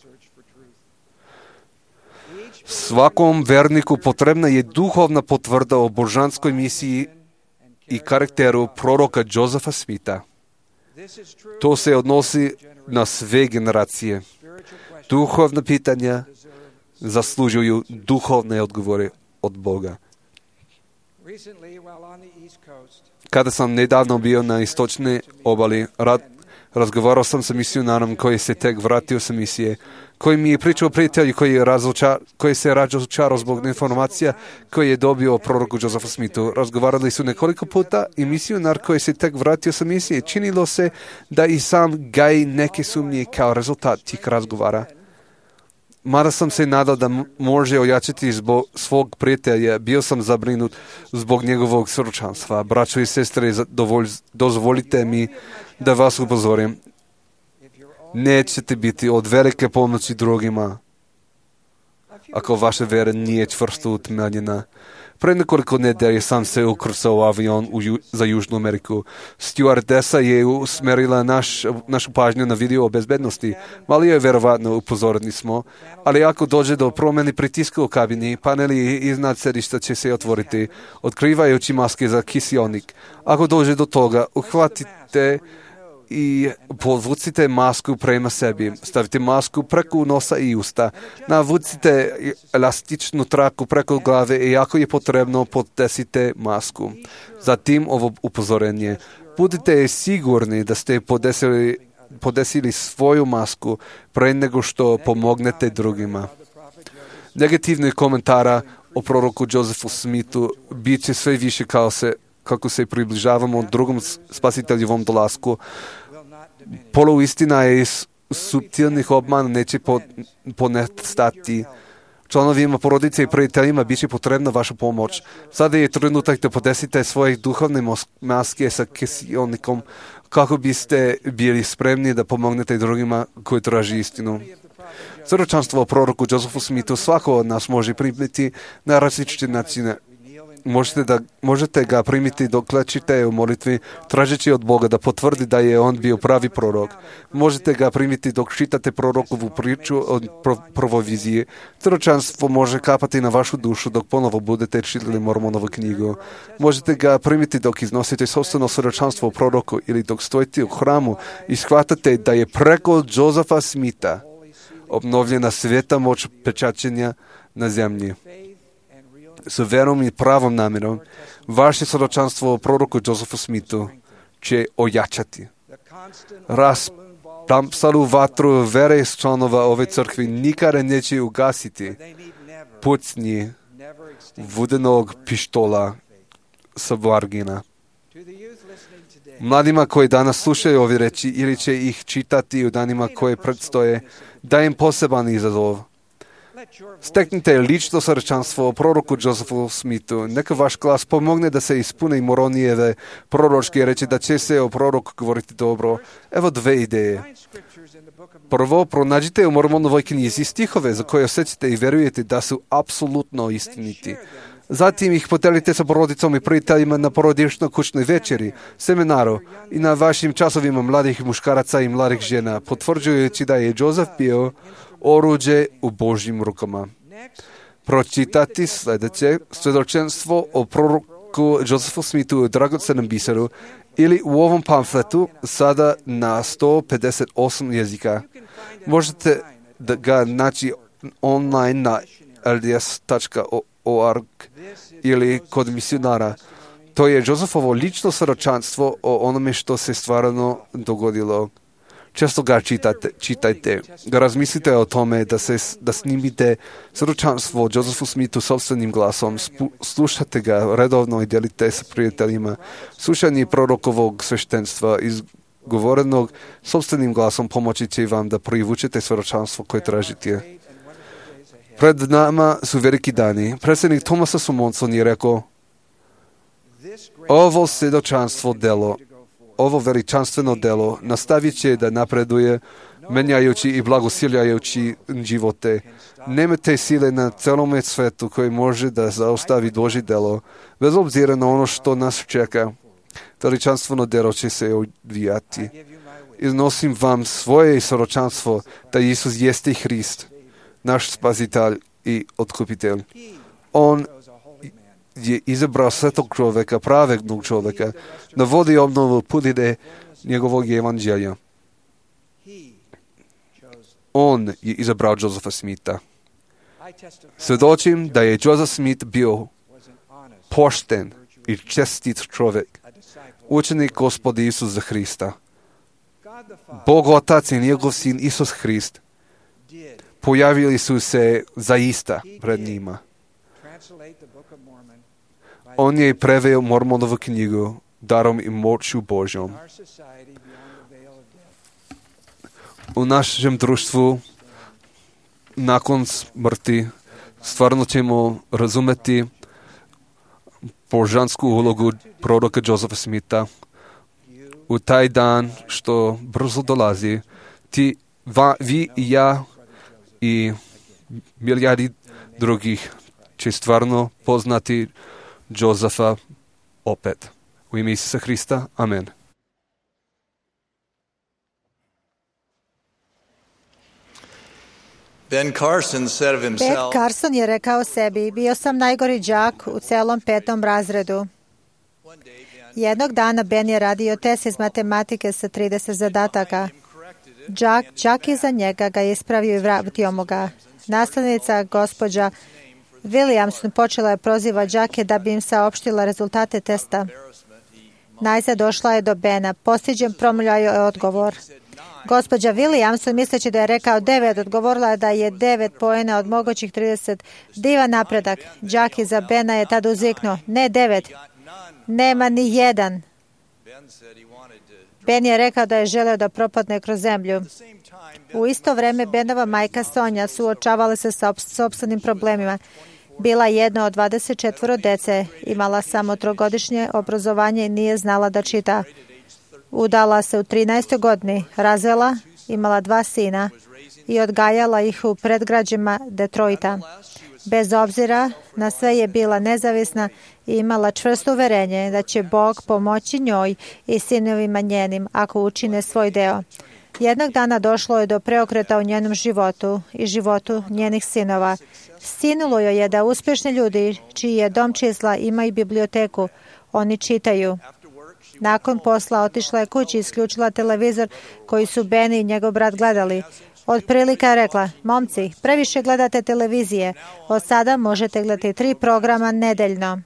Svakom verniku potrebna je duhovna potvrda o božanskoj misiji i karakteru proroka Josefa Smitha. To se odnosi na sve generacije. Duhovna pitanja zaslužuju duhovne odgovore od Boga. Kada sam nedavno bio na istočnoj obali, razgovarao sam sa misionarom koji se tek vratio sa misije, koji mi je pričao prijatelj koji se razočarao zbog informacija koje je dobio o proroku Josefu Smithu. Razgovarali su nekoliko puta i misionar koji se tek vratio sa misije činilo se da i sam gaji neke sumnje kao rezultat tih razgovara. Mada sam se nadao da može ojačati zbog svog prijatelja, bio sam zabrinut zbog njegovog svjedočanstva. Braćo i sestre, dozvolite mi da vas upozorim. Nećete biti od velike pomoći drugima ako vaša vera nije čvrsto utemeljena. Pre nekoliko nedelje sam se ukrcao u avion za Južnu Ameriku. Stewardesa je usmerila našu pažnju na video o bezbednosti. Mali je verovatno upozoreni smo, ali ako dođe do promjene pritiska u kabini, paneli iznad sedišta će se otvoriti, otkrivajući maske za kiseonik. Ako dođe do toga, uhvatite i podvucite masku prema sebi. Stavite masku preko nosa i usta. Navucite elastičnu traku preko glave i ako je potrebno, podesite masku. Zatim ovo upozorenje. Budite sigurni da ste podesili svoju masku pre nego što pomognete drugima. Negativnih komentara o proroku Josephu Smithu bit će sve više kako se približavamo drugom spasiteljevom dolasku. Poluistina je iz suptilnih obmana neće ponestati. Članovima porodice i prijateljima bit će potrebna vaša pomoć. Sada je trenutak da podesite svoje duhovne maske sa kiseonikom kako biste bili spremni da pomognete drugima koji traži istinu. Svjedočanstvo o proroku Josephu Smithu svako od nas može primiti na različite načine. Možete ga primiti dok klečite u molitvi, tražeći od Boga da potvrdi da je on bio pravi prorok. Možete ga primiti dok čitate prorokovu priču od provizije. Svjedočanstvo može kapati na vašu dušu dok ponovo budete čitali Mormonovu knjigu. Možete ga primiti dok iznosite sopstveno svjedočanstvo o proroku ili dok stojite u hramu i shvatate da je preko Josepha Smitha obnovljena sveta moć pečaćenja na zemlji. S verom i pravom namjerom, vaše svjedočanstvo o proroku Josephu Smithu će ojačati. Rasplamsalu vatru vere iz članova ove crkve nikada neće ugasiti pucnji vodenog pištola sa Vargina. Mladima koji danas slušaju ove reči ili će ih čitati u danima koje predstoje, dajem poseban izazov. Steknite lično svjedočanstvo o proroku Josephu Smithu. Neka vaš glas pomogne da se ispune Moronijeve proročke reči da će se o proroku govoriti dobro. Evo dve ideje. Prvo, pronađite u Mormonovoj knjizi stihove za koje osjećate i verujete da su apsolutno istiniti. Zatim ih podelite sa porodicom i prijateljima na porodičnoj kućnoj večeri, seminaru i na vašim časovima mladih muškaraca i mladih žena, potvrđujući da je Joseph bio oruđe u Božjim rukama. Pročitati sljedeće svjedočanstvo o proroku Josephu Smithu u dragocenom biseru ili u ovom pamfletu sada na 158 jezika. Možete da ga naći online na lds.org ili kod misionara. To je Josephovo lično svjedočanstvo o onome što se stvarno dogodilo. Često ga čitajte. Razmislite o tome da snimite svjedočanstvo o Josephu Smithu sopstvenim glasom. Slušate ga redovno i delite sa prijateljima. Slušanje prorokovog sveštenstva izgovorenog sopstvenim glasom pomoći će vam da privučete svjedočanstvo koje tražite. Pred nama su veliki dani. Predsjednik Thomas S. Monson je rekao: ovo svjedočanstvo delo, ovo veličanstveno delo nastavit će da napreduje, menjajući i blagosiljajući živote. Nemate sile na celom svetu koji može da zaustavi Božje delo, bez obzira na ono što nas čeka. Veličanstveno delo će se odvijati. Iznosim vam svoje svjedočanstvo da Isus jeste Hrist, naš spasitelj i otkupitelj. On je izabrao svetog čovjeka, pravednog čovjeka, da vodi obnovu putine njegovog evanđelja. On je izabrao Josepha Smitha. Svjedočim da je Joseph Smith bio pošten i čestit čovjek, učenik Gospoda Isusa Hrista. Bog Otac i njegov sin Isus Hrist pojavili su se zaista pred njima. On je preveo Mormonovu knjigu darom i moću Božjom. U našem društvu nakon smrti stvarno ćemo razumeti božansku ulogu proroka Josepha Smitha. U taj dan što brzo dolazi, vi i ja i milijardi drugih će stvarno poznati Josefa opet. U ime Isusa Hrista. Amen. Ben Carson je rekao sebi, bio sam najgori đak u celom 5. razredu. Jednog dana Ben je radio test iz matematike sa 30 zadataka. Đak iza njega ga je ispravio i vratio mu ga. Nastavnica, gospođa Williamson, počela je proziva đake da bi im saopštila rezultate testa. Najzad došla je do Bena. Postiđen promljao je odgovor. Gospođa Williamson, misleći da je rekao 9, odgovorila je da je 9 poena od mogućih 30. Divan napredak. Đak iza Bena je tada uzviknuo, ne 9, nema ni 1. Ben je rekao da je želeo da propadne kroz zemlju. U isto vreme Benova majka Sonja suočavala se sa sopstvenim problemima. Bila jedna od 24 dece, imala samo 3-godišnje obrazovanje i nije znala da čita. Udala se u 13. godini, razvela, imala 2 sina i odgajala ih u predgrađima Detroita. Bez obzira na sve je bila nezavisna i imala čvrsto uverenje da će Bog pomoći njoj i sinovima njenim ako učine svoj deo. Jednog dana došlo je do preokreta u njenom životu i životu njenih sinova. Sinulo joj je da uspješni ljudi čiji je dom čisla imaju biblioteku, oni čitaju. Nakon posla otišla je kući i isključila televizor koji su Ben i njegov brat gledali. Otprilike je rekla, momci, previše gledate televizije, od sada možete gledati 3 programa nedeljno.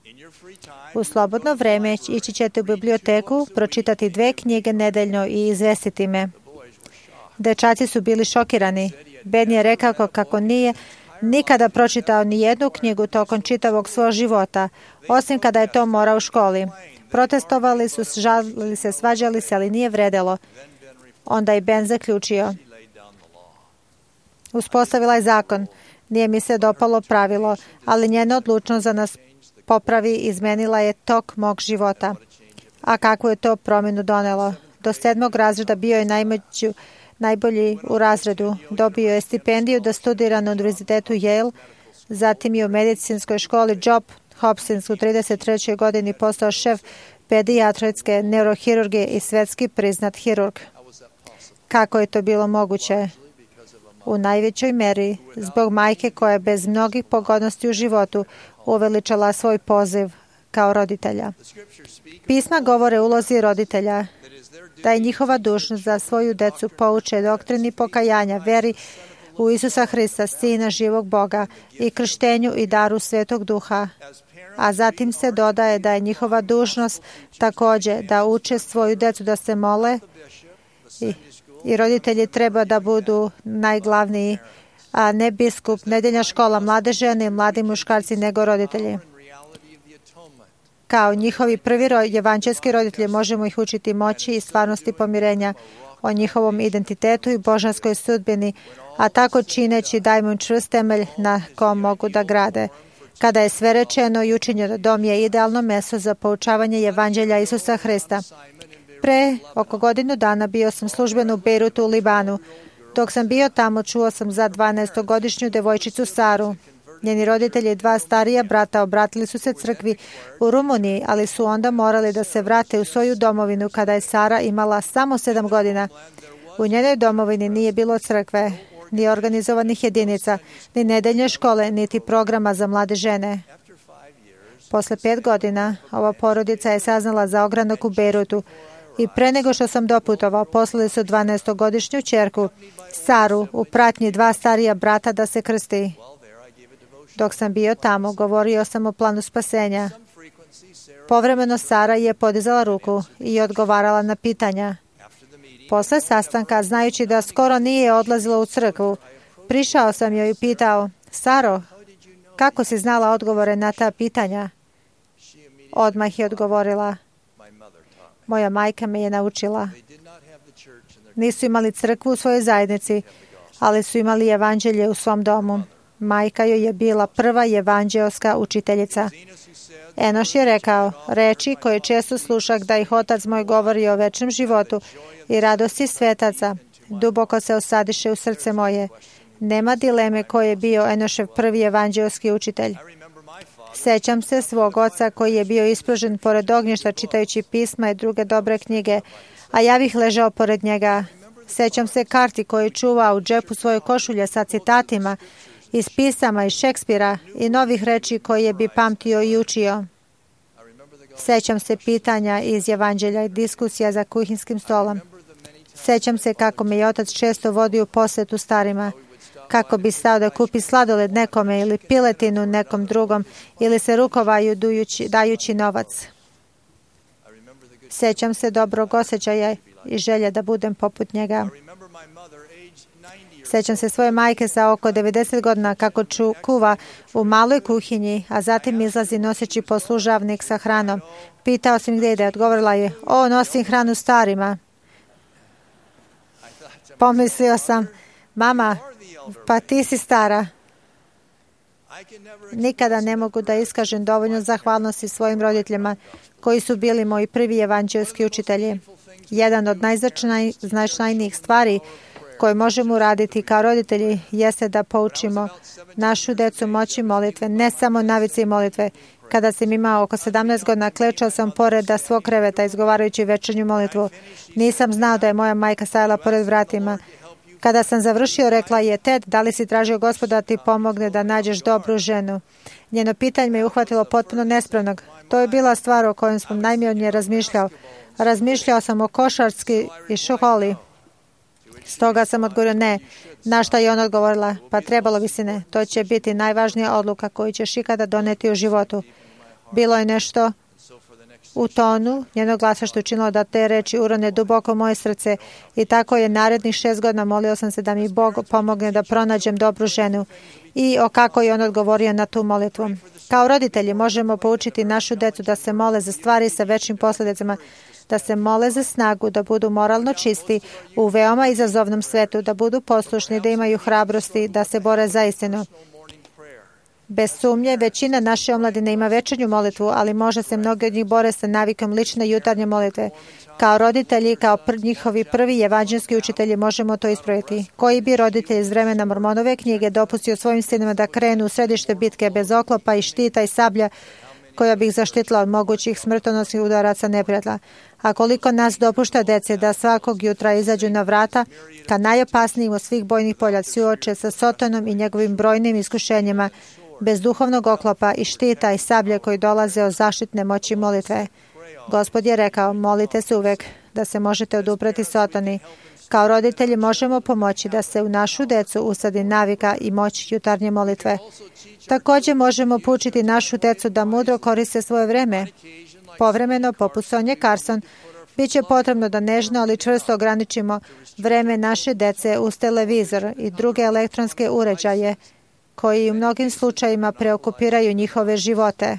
U slobodno vreme ići ćete u biblioteku, pročitati 2 knjige nedeljno i izvestiti me. Dečaci su bili šokirani. Ben je rekao kako nije nikada pročitao ni jednu knjigu tokom čitavog svog života, osim kada je to morao u školi. Protestovali su, žalili se, svađali se, ali nije vredelo. Onda je Ben zaključio. Uspostavila je zakon. Nije mi se dopalo pravilo, ali njena odlučnost za nas popravi izmenila je tok mog života. A kakvu je to promjenu donelo? Do 7. razreda bio je najbolji u razredu. Dobio je stipendiju da studira na univerzitetu Yale, zatim je u medicinskoj školi Johns Hopkins u 33. godini postao šef pedijatrijske neurohirurgije i svetski priznat hirurg. Kako je to bilo moguće? U najvećoj meri zbog majke koja je bez mnogih pogodnosti u životu uveličala svoj poziv kao roditelja. Pisma govore o ulozi roditelja, da je njihova dužnost da svoju decu pouče doktrini pokajanja, veri u Isusa Hrista, Sina živog Boga, i krštenju i daru Svetog Duha. A zatim se dodaje da je njihova dužnost također da uče svoju decu da se mole i roditelji treba da budu najglavniji, a ne biskup, nedeljna škola, mlade žene i mladi muškarci, nego roditelji. Kao njihovi prvi evanđelski roditelji možemo ih učiti moći i stvarnosti pomirenja, o njihovom identitetu i božanskoj sudbini, a tako čineći dajmo im čvrst temelj na kom mogu da grade. Kada je sve rečeno i učinjeno, dom je idealno mesto za poučavanje evanđelja Isusa Hrista. Pre oko godinu dana bio sam službeno u Bejrutu u Libanu. Dok sam bio tamo, čuo sam za 12-godišnju devojčicu Saru. Njeni roditelji i 2 starija brata obratili su se crkvi u Rumuniji, ali su onda morali da se vrate u svoju domovinu kada je Sara imala samo 7 godina. U njenoj domovini nije bilo crkve, ni organizovanih jedinica, ni nedeljne škole, niti programa za mlade žene. Posle 5 godina ova porodica je saznala za ogranak u Bejrutu i pre nego što sam doputovao, poslali su 12-godišnju ćerku Saru u pratnji 2 starija brata da se krsti. Dok sam bio tamo, govorio sam o planu spasenja. Povremeno Sara je podizala ruku i odgovarala na pitanja. Posle sastanka, znajući da skoro nije odlazila u crkvu, prišao sam joj i pitao, Saro, kako si znala odgovore na ta pitanja? Odmah je odgovorila, moja majka me je naučila. Nisu imali crkvu u svojoj zajednici, ali su imali evanđelje u svom domu. Majka joj je bila prva evanđelska učiteljica. Enoš je rekao, reči koje često slušak da ih otac moj govori o večnom životu i radosti svetaca, duboko se osadiše u srce moje. Nema dileme ko je bio Enošev prvi evanđelski učitelj. Sećam se svog oca koji je bio ispružen pored ognjišta čitajući pisma i druge dobre knjige, a ja bih ležao pored njega. Sećam se karti koje čuva u džepu svoje košulje sa citatima iz pisama iz Šekspira i novih reči koje bi pamtio i učio. Sećam se pitanja iz evanđelja i diskusija za kuhinskim stolom. Sećam se kako me je otac često vodio u posjetu starima, kako bi stao da kupi sladoled nekome ili piletinu nekom drugom ili se rukovaju dajući novac. Sećam se dobrog osjećaja i želje da budem poput njega. Sećam se svoje majke sa oko 90 godina kako kuva u maloj kuhinji, a zatim izlazi noseći poslužavnik sa hranom. Pitao sam gdje ide, odgovorila je, nosim hranu starima. Pomislio sam, mama, pa ti si stara. Nikada ne mogu da iskažem dovoljno zahvalnosti svojim roditeljima koji su bili moji prvi evanđelski učitelji. Jedan od najznačajnijih stvari koje možemo uraditi kao roditelji jeste da poučimo našu decu moći molitve, ne samo navici molitve. Kada sam imao oko 17 godina, klečao sam pored svog kreveta izgovarajući večernju molitvu. Nisam znao da je moja majka stajala pored vratima. Kada sam završio, rekla je, Ted, da li si tražio Gospoda da ti pomogne da nađeš dobru ženu? Njeno pitanje me je uhvatilo potpuno nespravnog. To je bila stvar o kojoj sam najmilije razmišljao. Razmišljao sam o košarci i školi. Stoga sam odgovorio ne. Na šta je ona odgovorila? Pa trebalo bi se ne. To će biti najvažnija odluka koju ćeš ikada doneti u životu. Bilo je nešto u tonu njenog glasa što je učinilo da te reči urone duboko u moje srce i tako je narednih 6 godina molio sam se da mi Bog pomogne da pronađem dobru ženu i o kako je on odgovorio na tu molitvu. Kao roditelji možemo poučiti našu decu da se mole za stvari sa večnim posljedicama, da se mole za snagu, da budu moralno čisti u veoma izazovnom svetu, da budu poslušni, da imaju hrabrosti, da se bore za istinu. Bez sumnje, većina naše omladine ima večernju molitvu, ali možda se mnogi od njih bore sa navikom lične jutarnje molitve. Kao roditelji, kao njihovi prvi evanđelski učitelji možemo to ispraviti. Koji bi roditelj iz vremena Mormonove knjige dopustio svojim sinima da krenu u središte bitke bez oklopa i štita i sablja koja bi ih zaštitila od mogućih smrtonosnih udaraca neprijatelja? A koliko nas dopušta dece da svakog jutra izađu na vrata ka najopasnijim od svih bojnih polja, suoče sa Satanom i njegovim brojnim iskušenjima, bez duhovnog oklopa i štita i sablje koji dolaze od zaštitne moći molitve. Gospod je rekao, molite se uvek da se možete odupreti Satani. Kao roditelji možemo pomoći da se u našu decu usadi navika i moć jutarnje molitve. Također možemo poučiti našu decu da mudro koriste svoje vreme. Povremeno, poput Sonje Carson, bit će potrebno da nežno, ali čvrsto ograničimo vreme naše dece uz televizor i druge elektronske uređaje koji u mnogim slučajima preokupiraju njihove živote.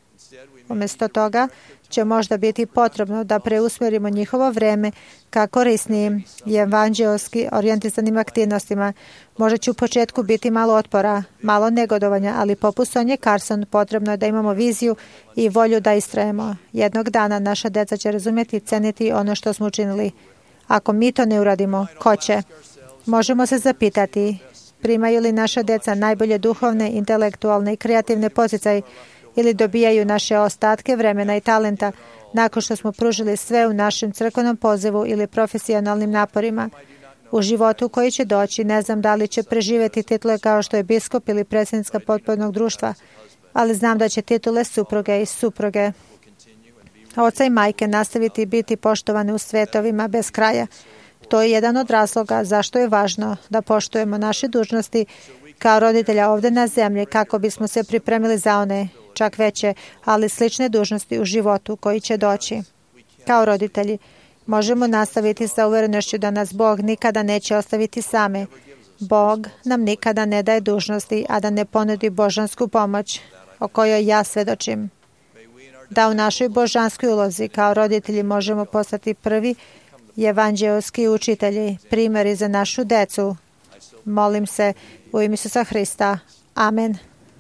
Umjesto toga će možda biti potrebno da preusmjerimo njihovo vreme ka korisnijim i evanđelski orijentisanim aktivnostima. Možda će u početku biti malo otpora, malo negodovanja, ali poput Sonje Carson potrebno je da imamo viziju i volju da istrajemo. Jednog dana naša deca će razumjeti i ceniti ono što smo učinili. Ako mi to ne uradimo, ko će? Možemo se zapitati, primaju li naša deca najbolje duhovne, intelektualne i kreativne poticaje ili dobijaju naše ostatke vremena i talenta nakon što smo pružili sve u našem crkvenom pozivu ili profesionalnim naporima. U životu koji će doći, ne znam da li će preživjeti titule kao što je biskup ili predsjednica potpornog društva, ali znam da će titule supruge i supruge oca i majke nastaviti biti poštovane u svetovima bez kraja. To je jedan od razloga zašto je važno da poštujemo naše dužnosti kao roditelja ovdje na zemlji kako bismo se pripremili za one čak veće, ali slične dužnosti u životu koji će doći. Kao roditelji možemo nastaviti sa uvjerenošću da nas Bog nikada neće ostaviti same. Bog nam nikada ne daje dužnosti, a da ne ponudi božansku pomoć o kojoj ja svedočim. Da u našoj božanskoj ulozi kao roditelji možemo postati prvi evanđelski učitelji, primjeri za našu decu. Molim se u ime Isusa Hrista. Amen.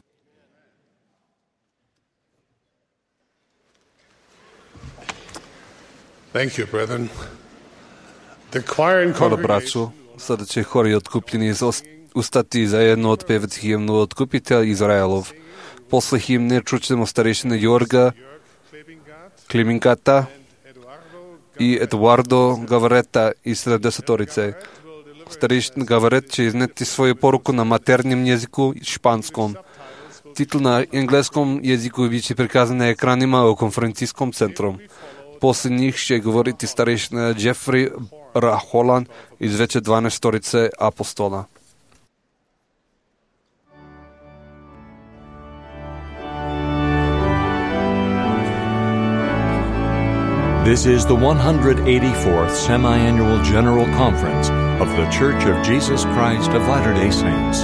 Thank you, brethren. The choir and Hvala, congregation braću. Sada će hori otkupljeni iz ustati zajedno otpevati himnu Otkupitelj Izraelov. Posle himne čućemo starešine Jorga Klimingata i Eduardo Gavareta iz 70-orice. Starešin Gavaret će izneti svoju poruku na maternjem jeziku španskom. Titl na engleskom jeziku biće prikazan na ekranima u konferencijskom centru. Posle njih će govoriti starešina Jeffrey Raholan iz veće 12-orice apostola. This is the 184th Semi-Annual General Conference of The Church of Jesus Christ of Latter-day Saints.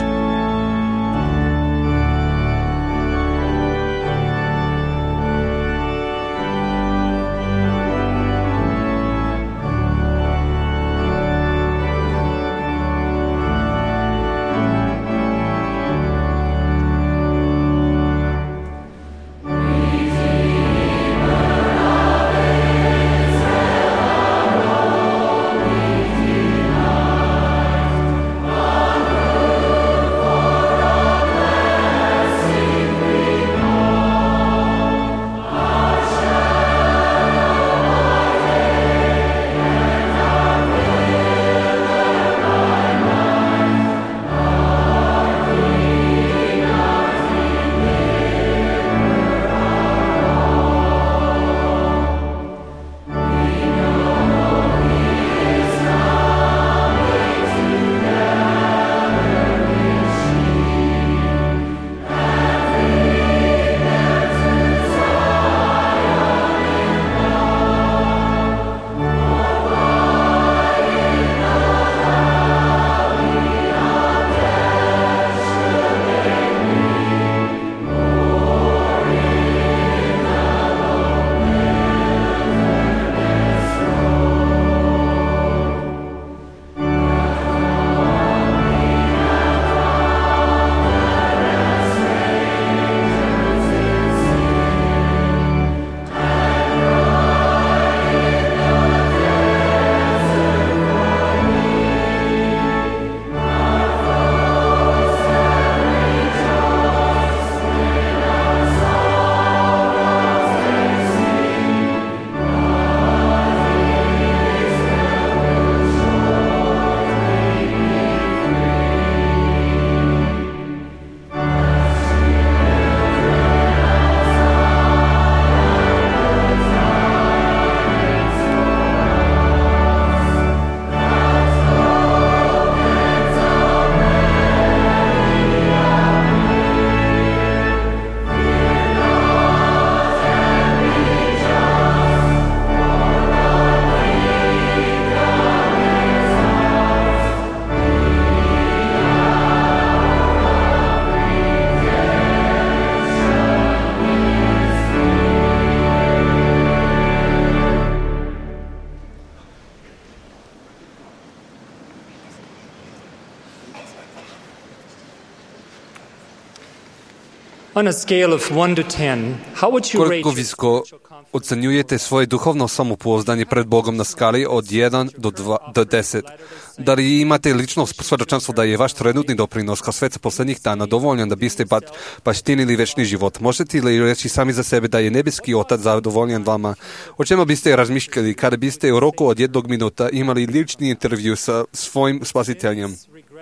On a scale of 1 to 10, how would you rate Koliko visoko ocenjujete svoje duhovno samopouzdanje pred Bogom na skali od 1 do 10? Da li imate lično svjedočanstvo da je vaš trenutni doprinos kao sveca posljednjih dana dovoljan da biste baštinili večni život? Možete li reći sami za sebe da je nebeski Otac zadovoljan vama? O čemu biste razmišljali kada biste u roku od 1 minuta imali lični intervju sa svojim spasiteljem?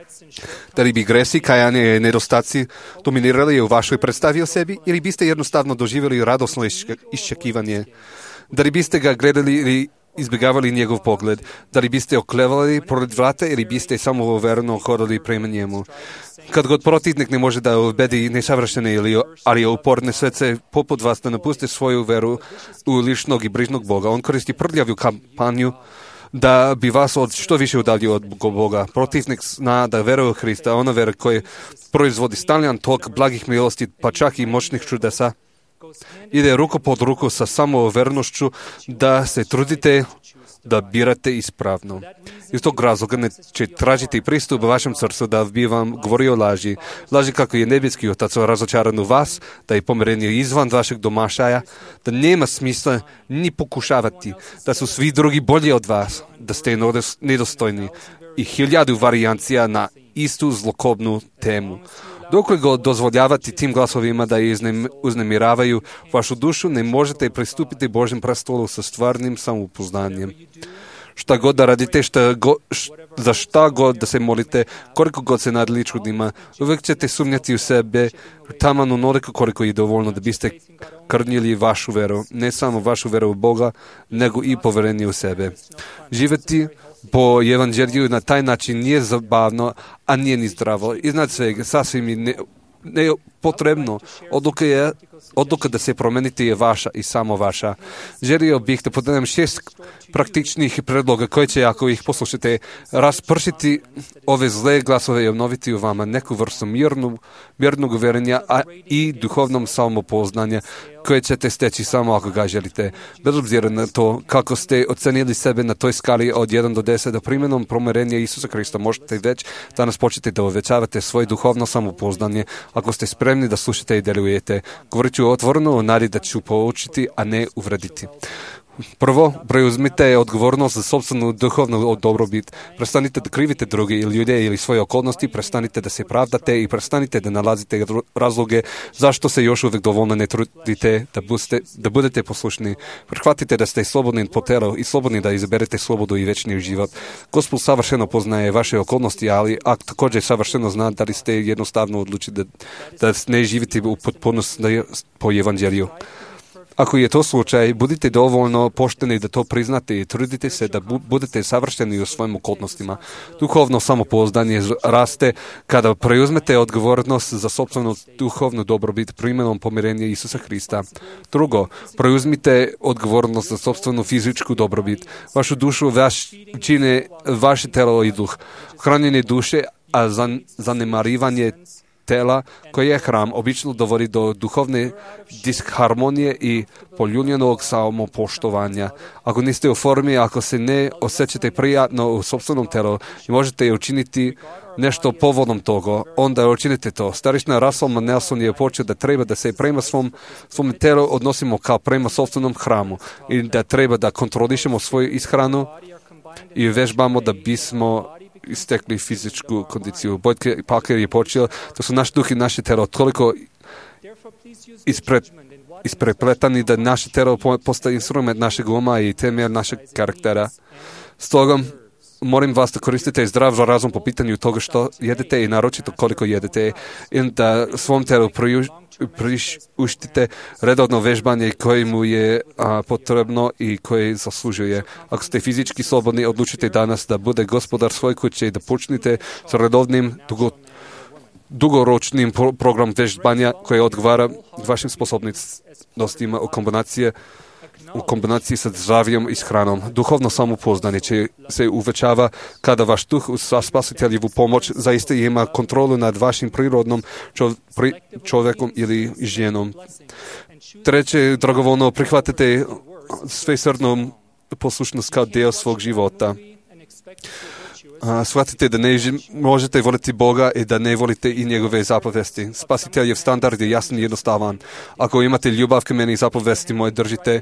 Da li bi gresi, kajanje i nedostaci dominirali u vašoj predstavi o sebi ili biste jednostavno doživjeli radosno iščekivanje? Da li biste ga gledali ili izbjegavali njegov pogled? Da li biste oklevali pored vrata ili biste samo verno hodali prema njemu? Kad god protivnik ne može da ubedi nesavršene ali uporne svece poput vas da napuste svoju veru u ličnog i brižnog Boga, on koristi prljavu kampanju da bi vas što više udaljio od Boga. Protivnik zna da veruje u Hrista, ona vera koja proizvodi staljan tok blagih milosti, pa čak i moćnih čudesa, ide ruku pod ruku sa samovernošću da se trudite da birate ispravno. Iz tog razloga neće tražiti pristup vašem srcu da bi vam govorio laži. Laži kako je nebeski Otac razočaran u vas, da je pomerenje izvan vašeg domašaja, da nema smisla ni pokušavati, da su svi drugi bolji od vas, da ste nedostojni i 1000 varijancija na istu zlokobnu temu. Dokle god dozvoljavati tim glasovima da uznemiravaju vašu dušu, ne možete pristupiti Božjem prestolu sa stvarnim samoupoznanjem. Šta god da radite, za šta god da se molite, koliko god se nadliču njima, uvijek ćete sumnjati u sebe, taman onoliko koliko je dovoljno da biste krnjili vašu veru, ne samo vašu veru u Boga, nego i poverenje u sebe. Živjeti po evanđelju na taj način nije zabavno, a nije ni zdravo. Iznad svega, sasvim je nepotrebno. Odluka da se promeniti je vaša i samo vaša. Želio bih da podelim 6 praktičnih predloga koje će, ako ih poslušate, raspršiti ove zle glasove i obnoviti u vama neku vrstu mirnog uvjerenja, a i duhovnom samopoznanja koje ćete steći samo ako ga želite. Bez obzira na to kako ste ocenili sebe na toj skali od 1 do 10, da primjenom pomirenja Isusa Krista možete već danas početi da uvećavate svoje duhovno samopoznanje ako ste spremni da slušate i delujete. Govorit ću otvoreno o nadi da ću poučiti, a ne uvrediti. Prvo, preuzmite odgovornost za sopstvenu duhovnu dobrobit. Prestanite da krivite druge ili ljude ili svoje okolnosti, prestanite da se pravdate i prestanite da nalazite razloge zašto se još uvijek dovoljno ne trudite da budete poslušni. Prihvatite da ste slobodni po telu i slobodni da izaberete slobodu i večni život. Gospod savršeno poznaje vaše okolnosti, ali također savršeno zna da li ste jednostavno odlučili da ne živite u potpunosti po evanđelju. Ako je to slučaj, budite dovoljno pošteni da to priznate i trudite se da budete savršeni u svojim okolnostima. Duhovno samopouzdanje raste kada preuzmete odgovornost za sopstvenu duhovnu dobrobit primjenom pomirenja Isusa Krista. Drugo, preuzmite odgovornost za sopstvenu fizičku dobrobit. Vašu dušu čine vaše telo i duh. Hranjenje duše, a zanemarivanje tela koje je hram obično dovodi do duhovne disharmonije i poljuljenog samopoštovanja. Ako niste u formi, ako se ne osjećate prijatno u sopstvenom telu i možete učiniti nešto povodom toga, onda učinite to. Starišna Russell Nelson je počeo da treba da se prema svom telu odnosimo kao prema sopstvenom hramu i da treba da kontrolišemo svoju ishranu i vežbamo da bismo istekli fizičku kondiciju. Boyd Parker je počeo da su naš duh i naše telo toliko isprepletani da naše telo postaje instrument našeg uma i temelj našeg karaktera. Stoga molim vas da koristite zdrav razum po pitanju toga što jedete i naročito koliko jedete i da svom telu priuštite redovno vežbanje koje mu je potrebno i koje zaslužuje. Ako ste fizički slobodni, odlučite danas da bude gospodar svoje kuće i da počnite s redovnim dugoročnim program vežbanja koje odgovara vašim sposobnostima u kombinaciji sa zdravljem i s hranom. Duhovno samopoznanje se uvećava kada vaš duh uz spasiteljevu pomoć zaista ima kontrolu nad vašim prirodnom čovjekom ili ženom. Treće, dragovoljno prihvatite svesrdnu poslušnost kao dio svog života. Shvatite da ne možete voliti Boga i da ne volite i njegove zapovesti. Spasiteljev standard je jasan i jednostavan. Ako imate ljubav k meni i zapovesti moje držite,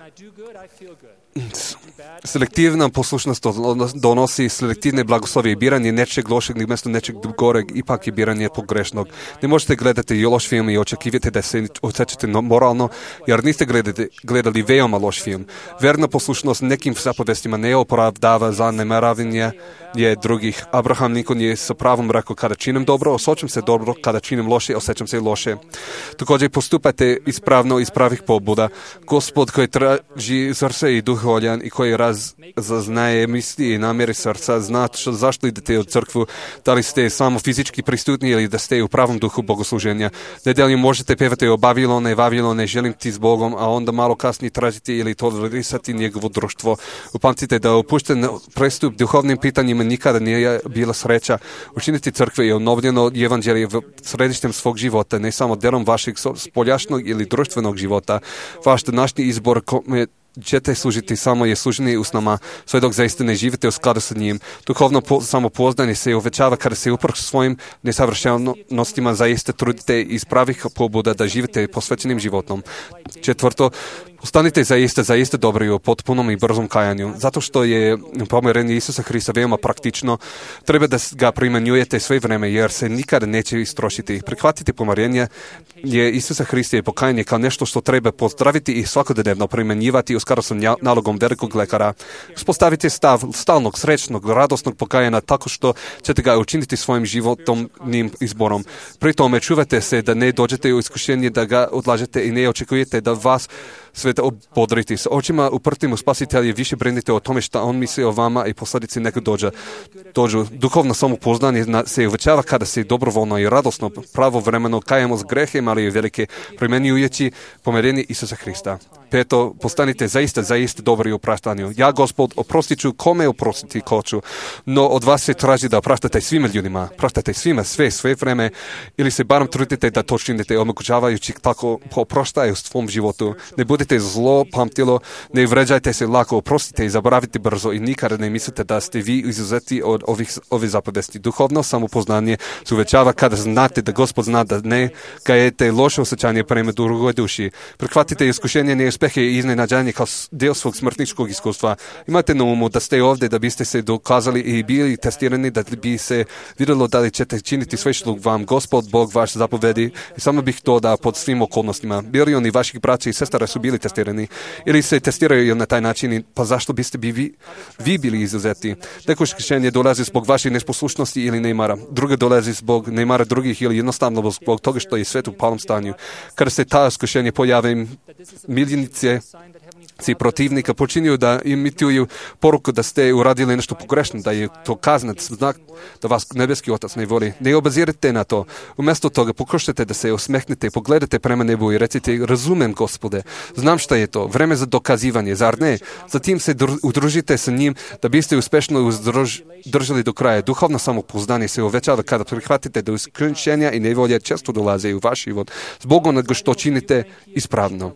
selektivna poslušnost donosi selektivne blagoslove i biranje nečeg lošeg mjesto nečeg goreg ipak je biranje pogrešnog. Ne možete gledati loš film i očekivati da se osjećate moralno, jer niste gledali veoma loš film. Verna poslušnost nekim zapovestima ne opravdava zanemaravanje drugih. Abraham Lincoln je sa pravom rekao: kada činim dobro, osjećam se dobro, kada činim loše, osjećam se loše. Također postupajte ispravno iz pravih pobuda. Gospod koji traži srce i duh voljan i koji zaznaje misli i namjere srca, zna zašto idete u crkvu, da li ste samo fizički prisutni ili da ste u pravom duhu bogosluženja. Nedeljom možete pevati o Vavilone, želim ti s Bogom, a onda malo kasnije tražiti ili tolerisati njegovo društvo. Upamtite da opušten prestup duhovnim pitanjima nikada nije bila sreća. Učiniti crkve i obnovljeno evanđelje v središtem svog života, ne samo delom vašeg spoljašnog ili društvenog života. Vaš današnji izbor kome ćete služiti samo je služenje usnama, sve dok zaista ne živite u skladu sa njim. Duhovno samopoznanje se uvećava kada se uprkos svojim nesavršenostima zaista trudite iz pravih pobuda da živite posvećenim životom. Četvrto, Ostanite zaista dobri u potpunom i brzom kajanju. Zato što je pomirenje Isusa Hrista veoma praktično, treba da ga primjenjujete sve vreme, jer se nikada neće istrošiti. Prihvatiti pomirenje je Isusa Hrista i pokajanje kao nešto što treba pozdraviti i svakodnevno primjenjivati u skladu sa nalogom velikog lekara. Uspostavite stav stalnog, srećnog, radosnog pokajanja tako što ćete ga učiniti svojim životnim izborom. Pri tome čuvate se da ne dođete u iskušenje, da ga odlažete i ne očekujete da vas sve obodriti. S očima uprtim u Spasitelje više brinite o tome što on misli o vama i posljedice neka dođu. Duhovno samopoznanje se uvećava kada se dobrovoljno i radosno pravovremeno kajemo s grehe mali i velike, primjenjujući pomirenje Isusa Hrista. Peto, postanite zaista dobri u praštanju. Ja, Gospod, oprostit ću kome oprostiti hoću, no od vas se traži da opraštate svima ljudima, praštate svima sve vreme, ili se barem trudite da to činite, omogućavajući tako oproštaj u svom životu. Ne budite zlo pamtilo, ne vređajte se lako, oprostite i zaboravite brzo i nikada ne mislite da ste vi izuzeti od ovih zapovesti. Duhovno samopoznanje se uvećava kada znate da Gospod zna da ne gajete loše osjećanje prema drugoj duši. Prihvatite iskušenje, neuspehe i iznenađenje kao dio svog smrtničkog iskustva. Imate na umu da ste ovdje da biste se dokazali i bili testirani, da bi se vidjelo da li ćete činiti sve što vam Gospod Bog vaš zapovedi. I samo bih to da pod svim okolnostima. Bili oni vaših braća i sestara su bili testirani ili se testiraju na taj način, pa zašto biste vi bili izuzeti? Neko iskušenje dolazi zbog vaše nesposlušnosti ili nemara. Druge dolazi zbog nemara drugih ili jednostavno zbog toga što je svet u palom stanju. Kada se ta iskušenje pojave, miljenice protivnika počinju da imituju poruku da ste uradili nešto pogrešno, da je to kaznat znak da vas nebeski Otac ne voli. Ne obazirate na to. Umjesto toga pokušajte da se osmehnete, pogledate prema nebu i recite: razumem, Gospode, znam šta je to, vreme za dokazivanje, zar ne? Zatim se udružite sa njim da biste uspešno držali do kraja. Duhovno samopouzdanje se uvećava kada prihvatite da iskušenja i nevolje često dolaze u vaš život zbog onoga što činite ispravno.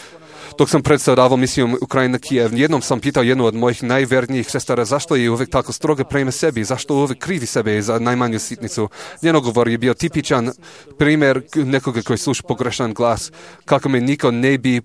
Dok sam predstavljavao misiju Ukrajina Kijev, jednom sam pitao jednu od mojih najvernijih sestara zašto je uvijek tako stroga prema sebi, zašto uvijek krivi sebe za najmanju sitnicu. Njen odgovor je bio tipičan primjer nekoga koji sluša pogrešan glas, kako me niko ne bi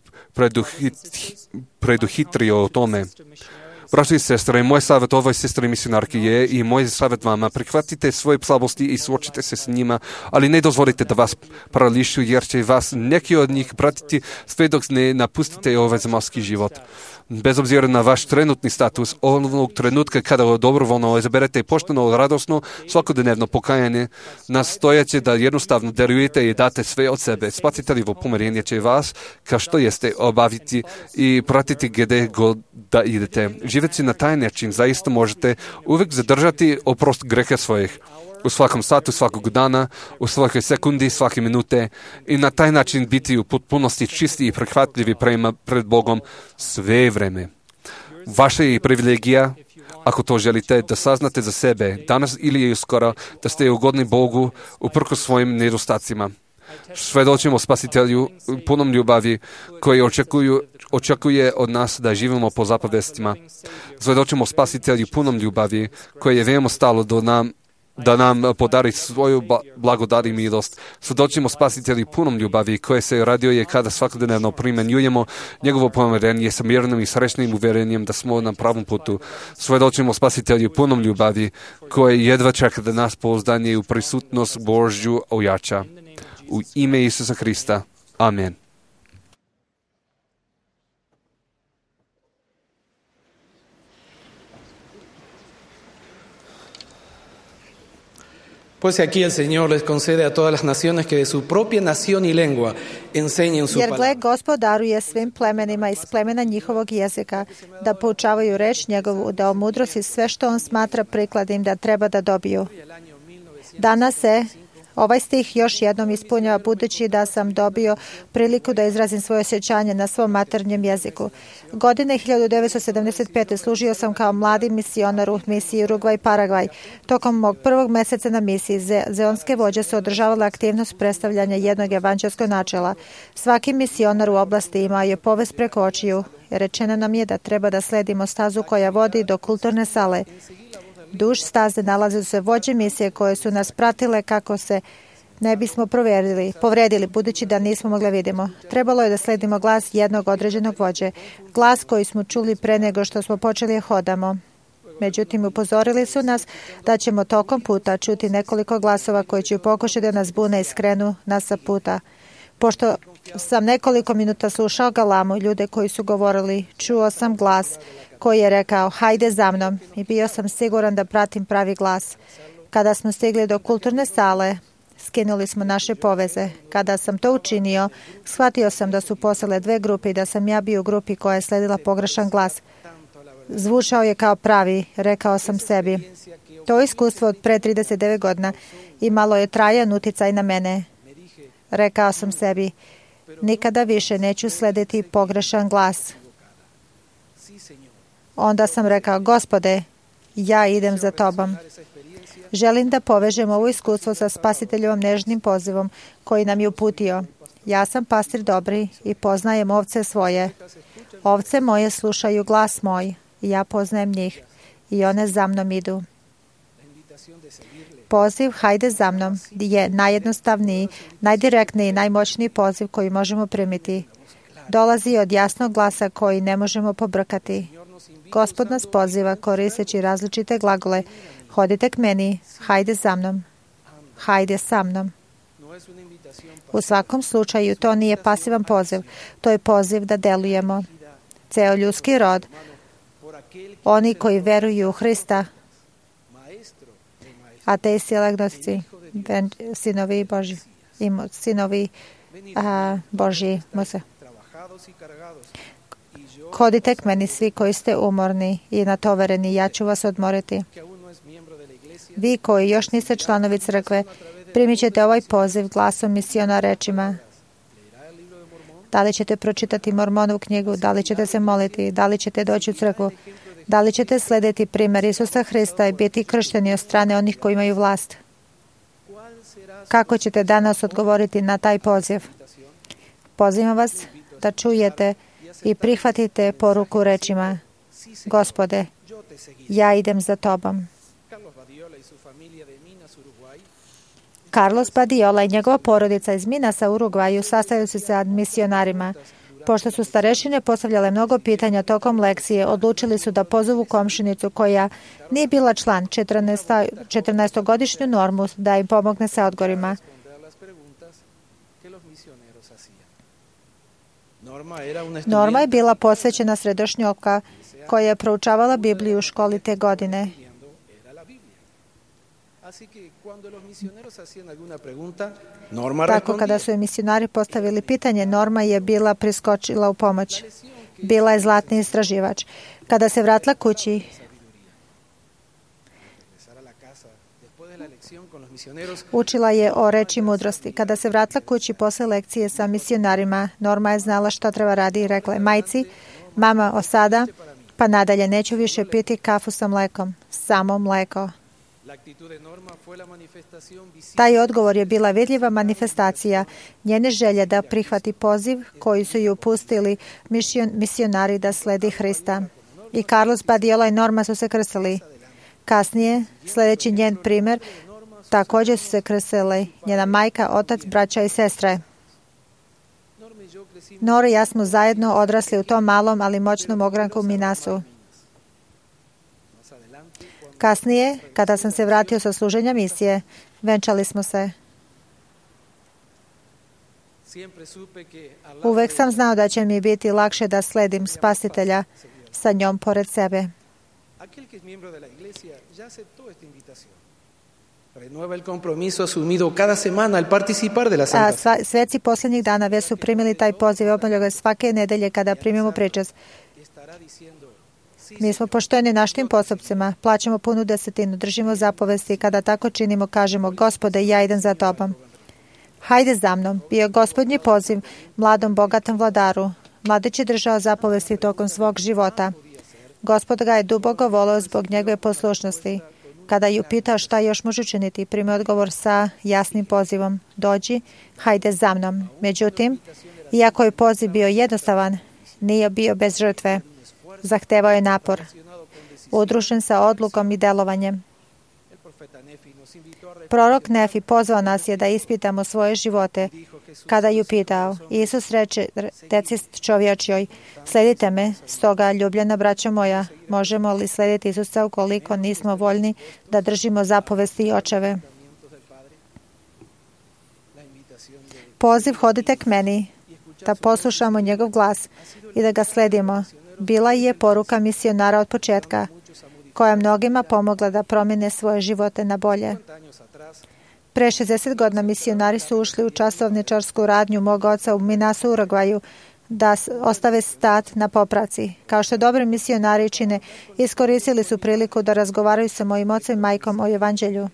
preduhitrio o tome. Braći i sestre, moj savjet ovoj sestri misionarki je i moj savjet vama: prihvatite svoje slabosti i suočite se s njima, ali ne dozvolite da vas parališu, jer će vas neki od njih pratiti sve dok ne napustite ovaj zemaljski život. Bez obzira na vaš trenutni status, onog trenutka kada dobrovoljno izaberete pošteno, radosno, svakodnevno pokajanje, nastojaće da jednostavno darujete i date sve od sebe. Spasiteljevo pomirenje će vas, kao što jeste, obaviti i pratiti gdje god da idete. Živeći na taj način zaista možete uvijek zadržati oprost greha svojih. U svakom satu, svakog dana, u svakoj sekundi, svake minute i na taj način biti u potpunosti čisti i prihvatljivi pred Bogom sve vreme. Vaša je privilegija, ako to želite, da saznate za sebe danas ili uskoro da ste ugodni Bogu uprkos svojim nedostacima. Svjedočimo Spasitelju punom ljubavi koji očekuje od nas da živimo po zapovestima. Svjedočimo Spasitelju punom ljubavi koji je veoma stalo da nam podari svoju blagodat i milost. Svjedočimo Spasitelju punom ljubavi koje se raduje kada svakodnevno primjenjujemo njegovo pomirenje sa mirnim i srećnim uvjerenjem da smo na pravom putu. Svjedočimo Spasitelju punom ljubavi koje jedva čeka da nas pouzdanje u prisutnost Božju ojača. U ime Isusa Hrista. Amen. Pues aquí el Señor les concede a todas las naciones que de su propia nación y lengua enseñen su palabra. palabra. Jer gle, Gospod daruje svim plemenima iz plemena njihovog jezika da poučavaju reč njegovu, da o mudrosti sve što on smatra prikladnim da treba da dobiju. Danas se ovaj stih još jednom ispunjava budući da sam dobio priliku da izrazim svoje osjećanje na svom maternjem jeziku. Godine 1975. služio sam kao mladi misionar u misiji Urugvaj i Paragvaj. Tokom mog prvog mjeseca na misiji zeonske vođe su održavale aktivnost predstavljanja jednog evanđelskog načela. Svaki misionar u oblasti imao je povest preko očiju. Rečeno nam je da treba da sledimo stazu koja vodi do kulturne sale. Duž staze nalaze se vođe misije koje su nas pratile kako se ne bismo povredili, budući da nismo mogli vidimo. Trebalo je da sledimo glas jednog određenog vođe. Glas koji smo čuli pre nego što smo počeli hodamo. Međutim, upozorili su nas da ćemo tokom puta čuti nekoliko glasova koji će pokušati da nas bune i skrenu nas sa puta. Pošto sam nekoliko minuta slušao galamu i ljude koji su govorili, čuo sam glas koji je rekao, hajde za mnom, i bio sam siguran da pratim pravi glas. Kada smo stigli do kulturne sale, skinuli smo naše poveze. Kada sam to učinio, shvatio sam da su postale dve grupe i da sam ja bio u grupi koja je sledila pogrešan glas. Zvučao je kao pravi, rekao sam sebi. To iskustvo od pre 39 godina imalo je trajan uticaj na mene. Rekao sam sebi, nikada više neću slediti pogrešan glas. Onda sam rekao, Gospode, ja idem za tobom. Želim da povežem ovo iskustvo sa Spasiteljovom nežnim pozivom koji nam je uputio. Ja sam pastir dobri i poznajem ovce svoje. Ovce moje slušaju glas moj i ja poznajem njih i one za mnom idu. Poziv hajde za mnom je najjednostavniji, najdirektniji i najmoćniji poziv koji možemo primiti. Dolazi od jasnog glasa koji ne možemo pobrkati. Gospod nas poziva koristeći različite glagole. Hodite k meni, hajde za mnom, hajde sa mnom. U svakom slučaju to nije pasivan poziv, to je poziv da delujemo. Ceo ljudski rod, oni koji veruju u Hrista, ateisti i agnostici, sinovi Božji, sinovi Božji. Hodite k meni svi koji ste umorni i natovareni, ja ću vas odmoriti. Vi koji još niste članovi crkve, primit ćete ovaj poziv glasom misiona rečima. Da li ćete pročitati Mormonovu knjigu, da li ćete se moliti, da li ćete doći u crkvu, da li ćete slediti primjer Isusa Hrista i biti kršteni od strane onih koji imaju vlast. Kako ćete danas odgovoriti na taj poziv? Pozivam vas da čujete i prihvatite poruku rečima, Gospode, ja idem za tobom. Carlos Badiola i njegova porodica iz Minasa, Urugvaju, sastaju se sa misionarima. Pošto su starešine postavljale mnogo pitanja tokom lekcije, odlučili su da pozovu komšinicu koja nije bila član 14-godišnju normu da im pomogne sa odgovorima. Norma je bila posvećena srednjoškolka koja je proučavala Bibliju u školi te godine. Tako kada su misionari postavili pitanje, Norma je bila priskočila u pomoć. Bila je zlatni istraživač. Kada se vratila kući, učila je o reči mudrosti. Kada se vratila kući posle lekcije sa misionarima, Norma je znala šta treba radi i rekla je, majci, mama, od sada pa nadalje neću više piti kafu sa mlekom, samo mleko. Taj odgovor je bila vidljiva manifestacija njene želje da prihvati poziv koji su ju pustili misionari da sledi Hrista. I Carlos Badiola i Norma su se krstili. Kasnije, sledeći njen primjer, također su se krstili njena majka, otac, braća i sestre. Nora i ja smo zajedno odrasli u tom malom, ali moćnom ogranku Minasu. Kasnije, kada sam se vratio sa služenja misije, venčali smo se. Uvek sam znao da će mi biti lakše da sledim Spasitelja sa njom pored sebe. Sveci posljednjih dana već su primili taj poziv i obavljaju ga svake nedelje kada primimo pričest. Mi smo pošteni našim postupcima, plaćamo punu desetinu, držimo zapovesti i kada tako činimo kažemo, Gospode, ja idem za tobom. Hajde za mnom, bio Gospodnji poziv mladom bogatom vladaru. Mladić je držao zapovesti tokom svog života. Gospod ga je duboko voleo zbog njegove poslušnosti. Kada ju pitao šta još može učiniti, primio odgovor sa jasnim pozivom, dođi, hajde za mnom. Međutim, iako je poziv bio jednostavan, nije bio bez žrtve. Zahtevao je napor, udružen sa odlukom i delovanjem. Prorok Nefi pozvao nas je da ispitamo svoje živote. Kada ju pitao, Isus reče deci čovječjoj, sledite me, stoga ljubljena braćo moja, možemo li slediti Isusa ukoliko nismo voljni da držimo zapovesti i očeve? Poziv hodite k meni, da poslušamo njegov glas i da ga sledimo. Bila je poruka misionara od početka, koja mnogima pomogla da promijene svoje živote na bolje. Pre 60 godina misionari su ušli u časovničarsku radnju mog oca u Minasu, Urugvaju, da ostave stat na popravci. Kao što dobri misionari čine, iskoristili su priliku da razgovaraju sa mojim ocem i majkom o evanđelju.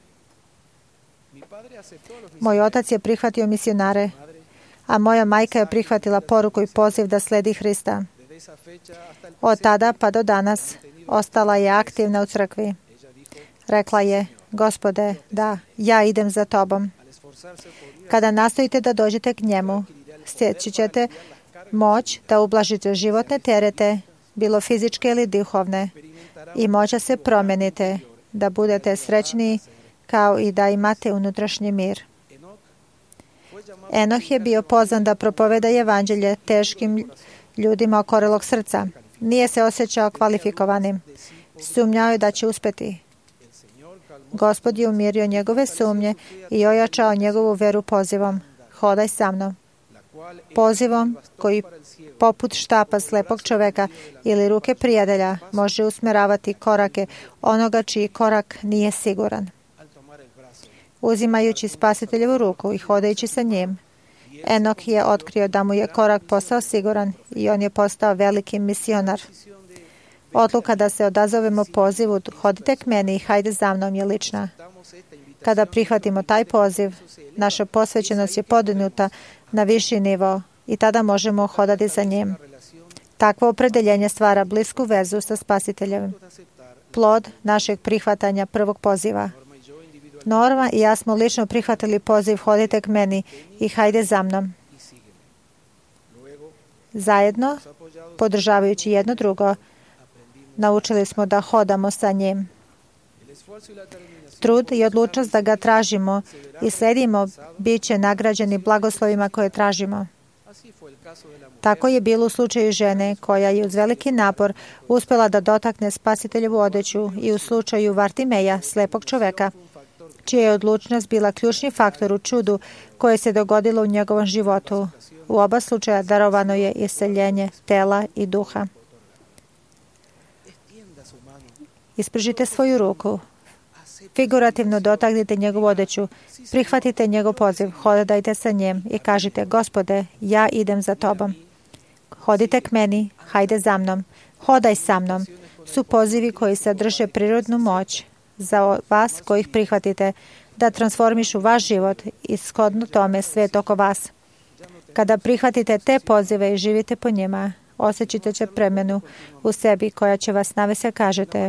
Moj otac je prihvatio misionare, a moja majka je prihvatila poruku i poziv da sledi Hrista. Od tada pa do danas ostala je aktivna u crkvi. Rekla je, Gospode, da, ja idem za tobom. Kada nastojite da dođete k njemu, stječi ćete moć da ublažite životne terete, bilo fizičke ili duhovne, i moća se promenite, da budete srećni kao i da imate unutrašnji mir. Enoh je bio pozvan da propoveda evanđelje teškim ljudima okorelog srca. Nije se osjećao kvalifikovanim. Sumnjao je da će uspjeti. Gospod je umirio njegove sumnje i ojačao njegovu veru pozivom. Hodaj sa mnom. Pozivom koji poput štapa slepog čoveka ili ruke prijatelja može usmjeravati korake onoga čiji korak nije siguran. Uzimajući Spasiteljevu ruku i hodajući sa njim, Enok je otkrio da mu je korak postao siguran i on je postao veliki misionar. Odluka da se odazovemo pozivu hodite k meni i hajde za mnom je lična. Kada prihvatimo taj poziv, naša posvećenost je podignuta na viši nivo i tada možemo hodati za njim. Takvo opredeljenje stvara blisku vezu sa Spasiteljem. Plod našeg prihvatanja prvog poziva. Norma i ja smo lično prihvatili poziv hodite k meni i hajde za mnom. Zajedno, podržavajući jedno drugo, naučili smo da hodamo sa njim. Trud i odlučnost da ga tražimo i sledimo bit će nagrađeni blagoslovima koje tražimo. Tako je bilo u slučaju žene koja je uz veliki napor uspjela da dotakne Spasiteljevu odeću i u slučaju Vartimeja, slepog čoveka, čija je odlučnost bila ključni faktor u čudu koje se dogodilo u njegovom životu. U oba slučaja darovano je isceljenje tela i duha. Ispržite svoju ruku. Figurativno dotaknite njegovu odeću. Prihvatite njegov poziv. Hodajte sa njim i kažite, Gospode, ja idem za tobom. Hodite k meni, hajde za mnom. Hodaj sa mnom. Su pozivi koji sadrže prirodnu moć za vas koji ih prihvatite, da transformišu vaš život i shodno tome svijet oko vas. Kada prihvatite te pozive i živite po njima, osjećate će promjenu u sebi koja će vas navesti kažete,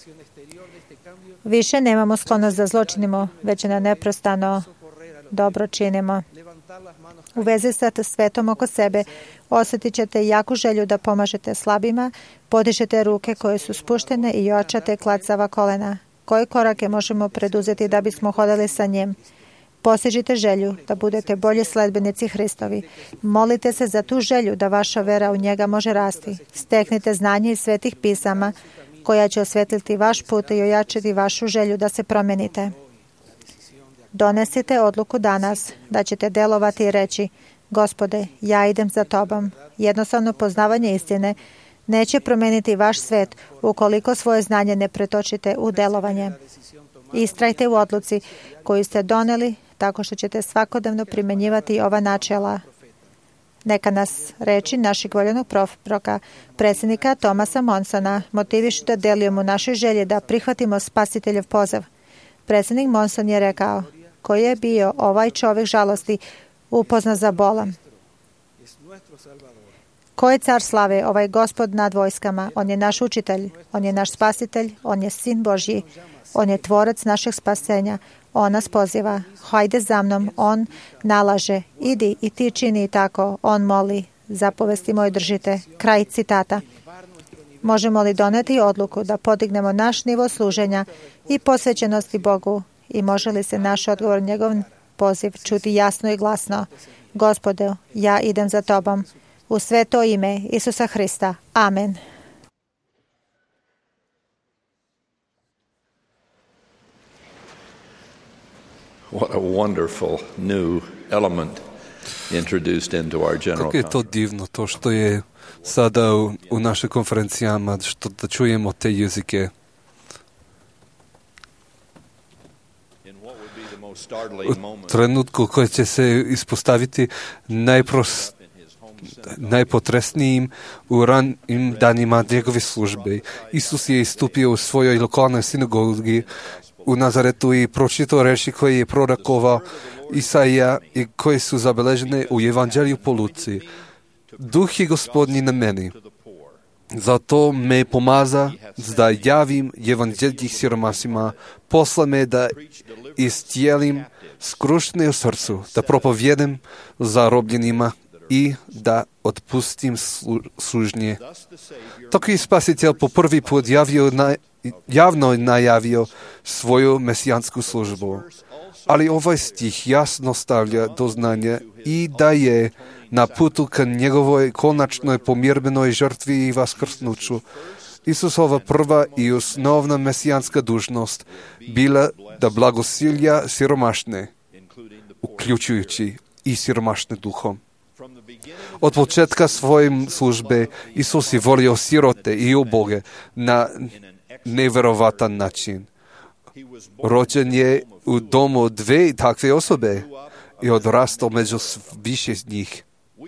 više nemamo sklonost da zločinimo, već na neprestano dobro činimo. U vezi sa svetom oko sebe osjetit ćete jaku želju da pomažete slabima, podižete ruke koje su spuštene i ojačate klacava kolena. Koje korake možemo preduzeti da bismo hodali sa njim? Postižite želju da budete bolji sledbenici Hristovi. Molite se za tu želju da vaša vera u njega može rasti. Steknite znanje iz svetih pisama koja će osvetliti vaš put i ojačati vašu želju da se promenite. Donesite odluku danas da ćete delovati i reći, Gospode, ja idem za tobom. Jednostavno poznavanje istine neće promijeniti vaš svet ukoliko svoje znanje ne pretočite u delovanje. Istrajte u odluci koju ste doneli tako što ćete svakodnevno primjenjivati ova načela. Neka nas reči našeg voljenog proroka, predsjednika Thomasa Monsona, motivišu da delujemo u našoj želji da prihvatimo Spasiteljev poziv. Predsjednik Monson je rekao, koji je bio ovaj čovjek žalosti upoznat za bolom. Ko je car slave, ovaj Gospod nad vojskama? On je naš učitelj, on je naš spasitelj, on je sin Božji, on je tvorac našeg spasenja. On nas poziva, hajde za mnom, on nalaže, idi i ti čini tako, on moli, zapovesti moje držite. Kraj citata. Možemo li doneti odluku da podignemo naš nivo služenja i posvećenosti Bogu i može li se naš odgovor, njegov poziv čuti jasno i glasno? Gospode, ja idem za Tobom. U sveto ime Isusa Hrista. Amen. What a wonderful new element introduced into our general Kako je to divno, to što je sada u našim konferencijama, što da čujemo te jezike. U trenutku koji će se ispostaviti najpotresnijim u ranim danima njegove službe. Isus je istupio u svojoj lokalnoj sinagogi u Nazaretu i pročitao reči koje je prorokovao Isaija i koje su zabeležene u Evanđelju po Luci. Duh je Gospodnji na meni. Zato me pomaza da javim Evanđelje siromasima, posla me da istjelim skrušene u srcu, da propovjedem zarobljenima i da otpustim sužnje. Tako je Spasitelj po prvi put javno najavio svoju mesijansku službu. Ali ovaj stih jasno stavlja do znanja i da je na putu ka njegovoj konačnoj pomirbenoj žrtvi i vaskrsnuću Isusova prva i osnovna mesijanska dužnost bila da blagosilja siromašne, uključujući i siromašne duhom. Od početka svoje službe Isus je volio sirote i uboge na nevjerovatan način. Rođen je u domu dve takve osobe i odrastao među više njih.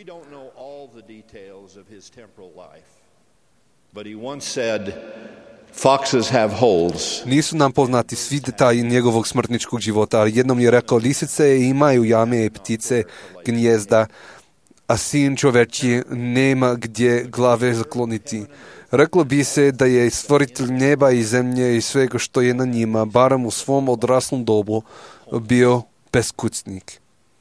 Nisu nam poznati svi detalji njegovog smrtničkog života, ali jednom je rekao, lisice imaju jame i ptice gnjezda, a sin čovječji nema gdje glave zakloniti. Reklo bi se da je stvoritelj neba i zemlje i svega što je na njima, barem u svom odraslom dobu, bio beskućnik.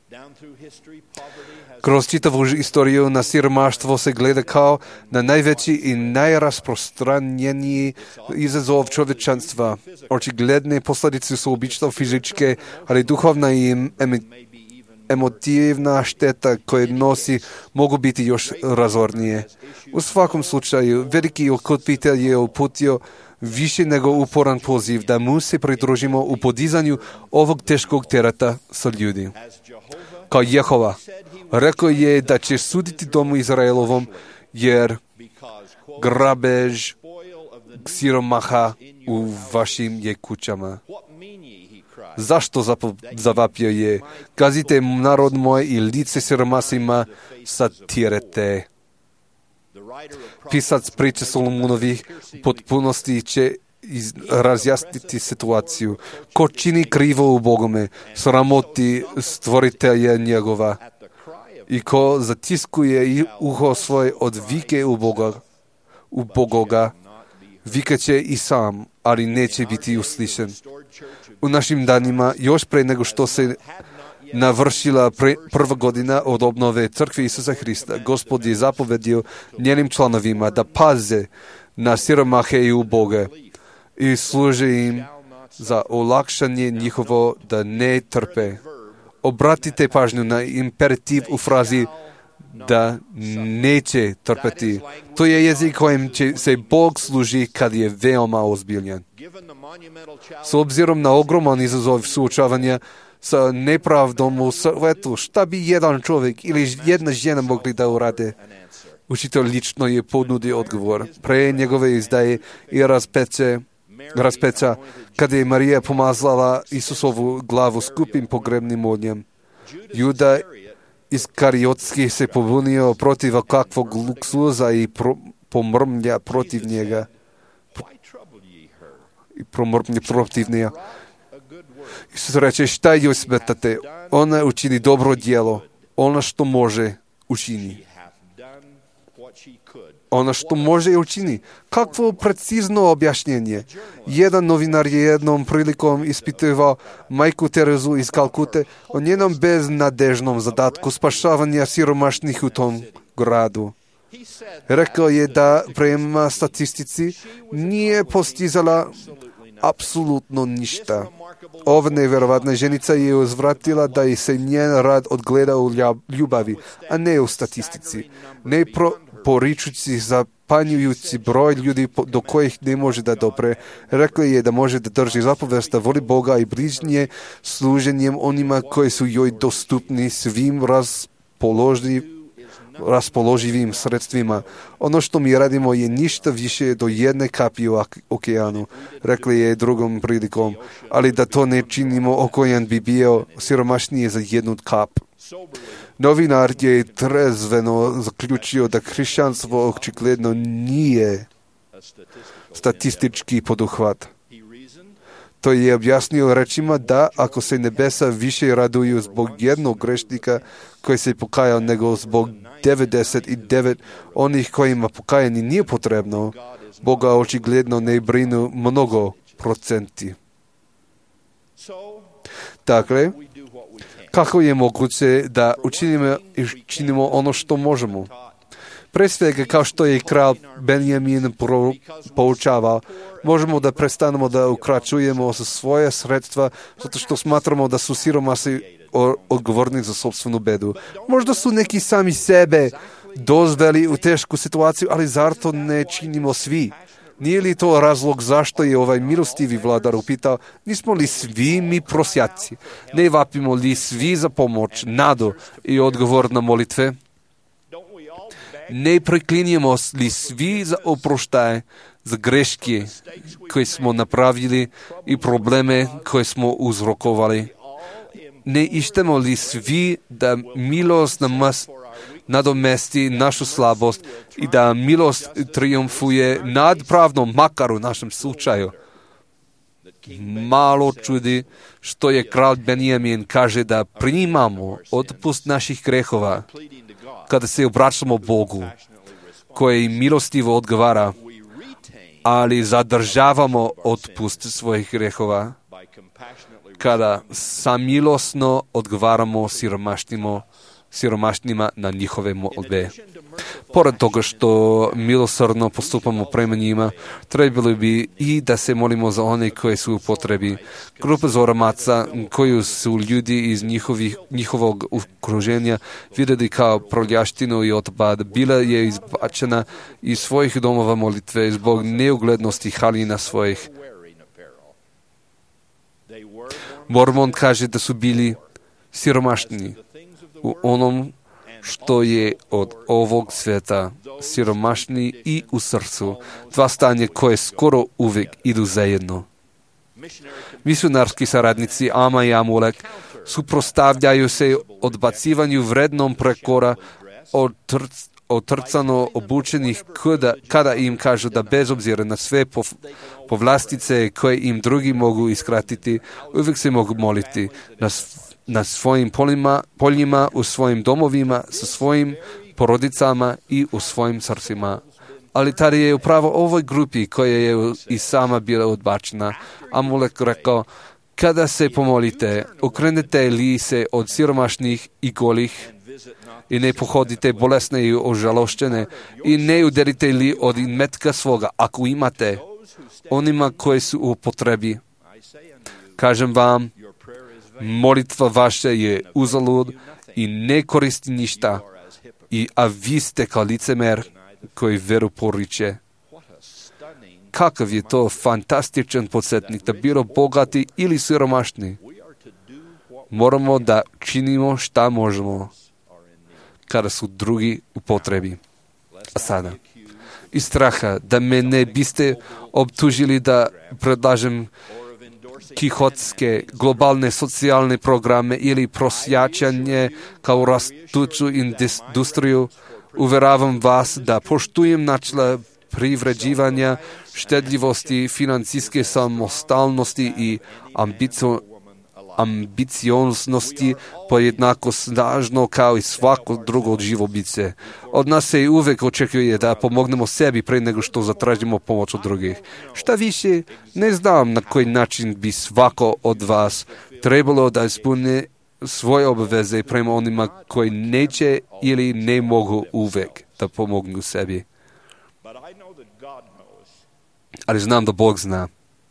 Kroz čitavu istoriju na siromaštvo se gleda kao na najveći i najrasprostranjeniji izazov čovječanstva. Očigledne posljedice su obično fizičke, ali duhovna i emotivna šteta koje nosi mogu biti još razornije. U svakom slučaju, veliki otkupitelj je uputio više nego uporan poziv da mu se pridružimo u podizanju ovog teškog tereta sa ljudi. Kao Jehova, rekao je da će suditi domu Izraelovom, jer grabež siromaha u vašim je kućama. Zašto zavapio je? Kazite narod moj i lice siromasima satirete. Pisac priče Solomonovih u potpunosti će razjasniti situaciju. Ko čini krivo u Bogome, sramoti stvoritelja njegova. I ko zatiskuje uho svoje od vike u Bogoga, vikaće i sam, ali neće biti uslišen. U našim danima, još pre nego što se navršila prva godina od obnove crkve Isusa Hrista, Gospod je zapovedio njenim članovima da paze na siromahe i uboge i služe im za olakšanje njihovo da ne trpe. Obratite pažnju na imperativ u frazi da neće trpeti. To je jezik kojim će se Bog služi kad je veoma ozbiljan. S obzirom na ogroman izazov suočavanja sa nepravdom u svijetu, šta bi jedan čovjek ili jedna žena mogli da urade? Učitelj lično je ponudio odgovor. Pre njegove izdaje i raspeća, kada je Marija pomazala Isusovu glavu skupim pogrebnim oljem. Juda Iskariotski se pobunio protiv kakvog luksuza i pomrmlja protiv njega. Isus reče, šta joj smetate? Ona učini dobro djelo. Ona što može učini. Ona što može učini. Kakvo precizno objašnjenje. Jedan novinar je jednom prilikom ispitivao majku Terezu iz Kalkute o njenom beznadežnom zadatku spašavanja siromašnih u tom gradu. Rekao je da prema statistici nije postizala apsolutno ništa. Ova nevjerovatna ženica je uzvratila da se njen rad odgleda u ljubavi, a ne u statistici. Ne poričući zapanjujući broj ljudi do kojih ne može da dopre. Rekla je da može da drži zapovest, da voli Boga i bližnje služenjem onima koji su joj dostupni svim raspoloživim sredstvima. Ono što mi radimo je ništa više do jedne kapi u okeanu, rekla je drugom prilikom, ali da to ne činimo, okean bi bio siromašniji za jednu kap. Novinar je trezveno zaključio da hrišćanstvo očigledno nije statistički poduhvat. To je objasnio rečima da ako se nebesa više raduju zbog jednog grešnika koji se pokajao nego zbog 99 onih kojima pokajanje nije potrebno, Boga očigledno ne brinu mnogo procenti. Dakle, kako je moguće da učinimo ono što možemo? Pre svega, kao što je kralj Benjamin poučavao, možemo da prestanemo da ukračujemo za svoje sredstva zato što smatramo da su siromasi odgovorni za sopstvenu bedu. Možda su neki sami sebe doveli u tešku situaciju, ali zar to ne činimo svi? Nije li to razlog zašto je ovaj milostivi vladar upitao, nismo li svi mi prosjaci? Ne vapimo li svi za pomoć, nadu i odgovor na molitve? Ne preklinjemo li svi za oproštaj, za greške koje smo napravili i probleme koje smo uzrokovali? Ne ištemo li svi da milost nadomesti našu slabost i da milost triumfuje nad pravdom, makar u našem slučaju? Malo čudi što je kralj Benjamin kaže da primamo otpust naših grehova kada se obraćamo Bogu, koji milostivo odgovara, ali zadržavamo otpust svojih grehova kada samilosno odgovaramo siromašnima na njihove molbe. Pored toga što milosrdno postupamo prema njima, trebalo bi i da se molimo za one koji su u potrebi. Grupa Zoramaca, koju su ljudi iz njihovog okruženja vidjeli kao proljaštinu i otpad, bila je izbačena iz svojih domova molitve zbog neuglednosti haljina svojih. Mormon kaže da su bili siromašni u onom što je od ovog sveta, siromašni i u srcu, dva stanja koje skoro uvijek idu zajedno. Misionarski saradnici Ama i Amulek suprostavljaju se odbacivanju vrednom prekora otrcano obučenih kada im kažu da bez obzira na sve povlastice koje im drugi mogu iskratiti, uvijek se mogu moliti na svojim poljima, u svojim domovima, sa svojim porodicama i u svojim srcima. Ali tada je upravo ovoj grupi koja je i sama bila odbačena, Amulek rekao, kada se pomolite, okrenete li se od siromašnih i golih i ne pohodite bolesne i ožalošćene i ne uderite li od imetka svoga, ako imate, onima koji su u potrebi. Kažem vam, molitva vaša je uzalud i ne koristi ništa, a vi ste kao licemer koji veru poriče. Kakav je to fantastičan podsjetnik da bilo bogati ili siromašni. Moramo da činimo šta možemo kada su drugi u potrebi. A sada, iz straha da me ne biste optužili da predlažem kihotske globalne socijalne programe ili prosjačanje kao rastuću industriju, uveravam vas da poštujem načela privređivanja, štedljivosti, financijske samostalnosti i ambicioznosti pojednako snažno kao i svako drugo živo biće. Od nas se i uvijek očekuje da pomognemo sebi pre nego što zatražimo pomoć od drugih. Šta više, ne znam na koji način bi svako od vas trebalo da ispune svoje obaveze prema onima koji neće ili ne mogu uvijek. da pomognu sebi. Ali znam da Bog zna.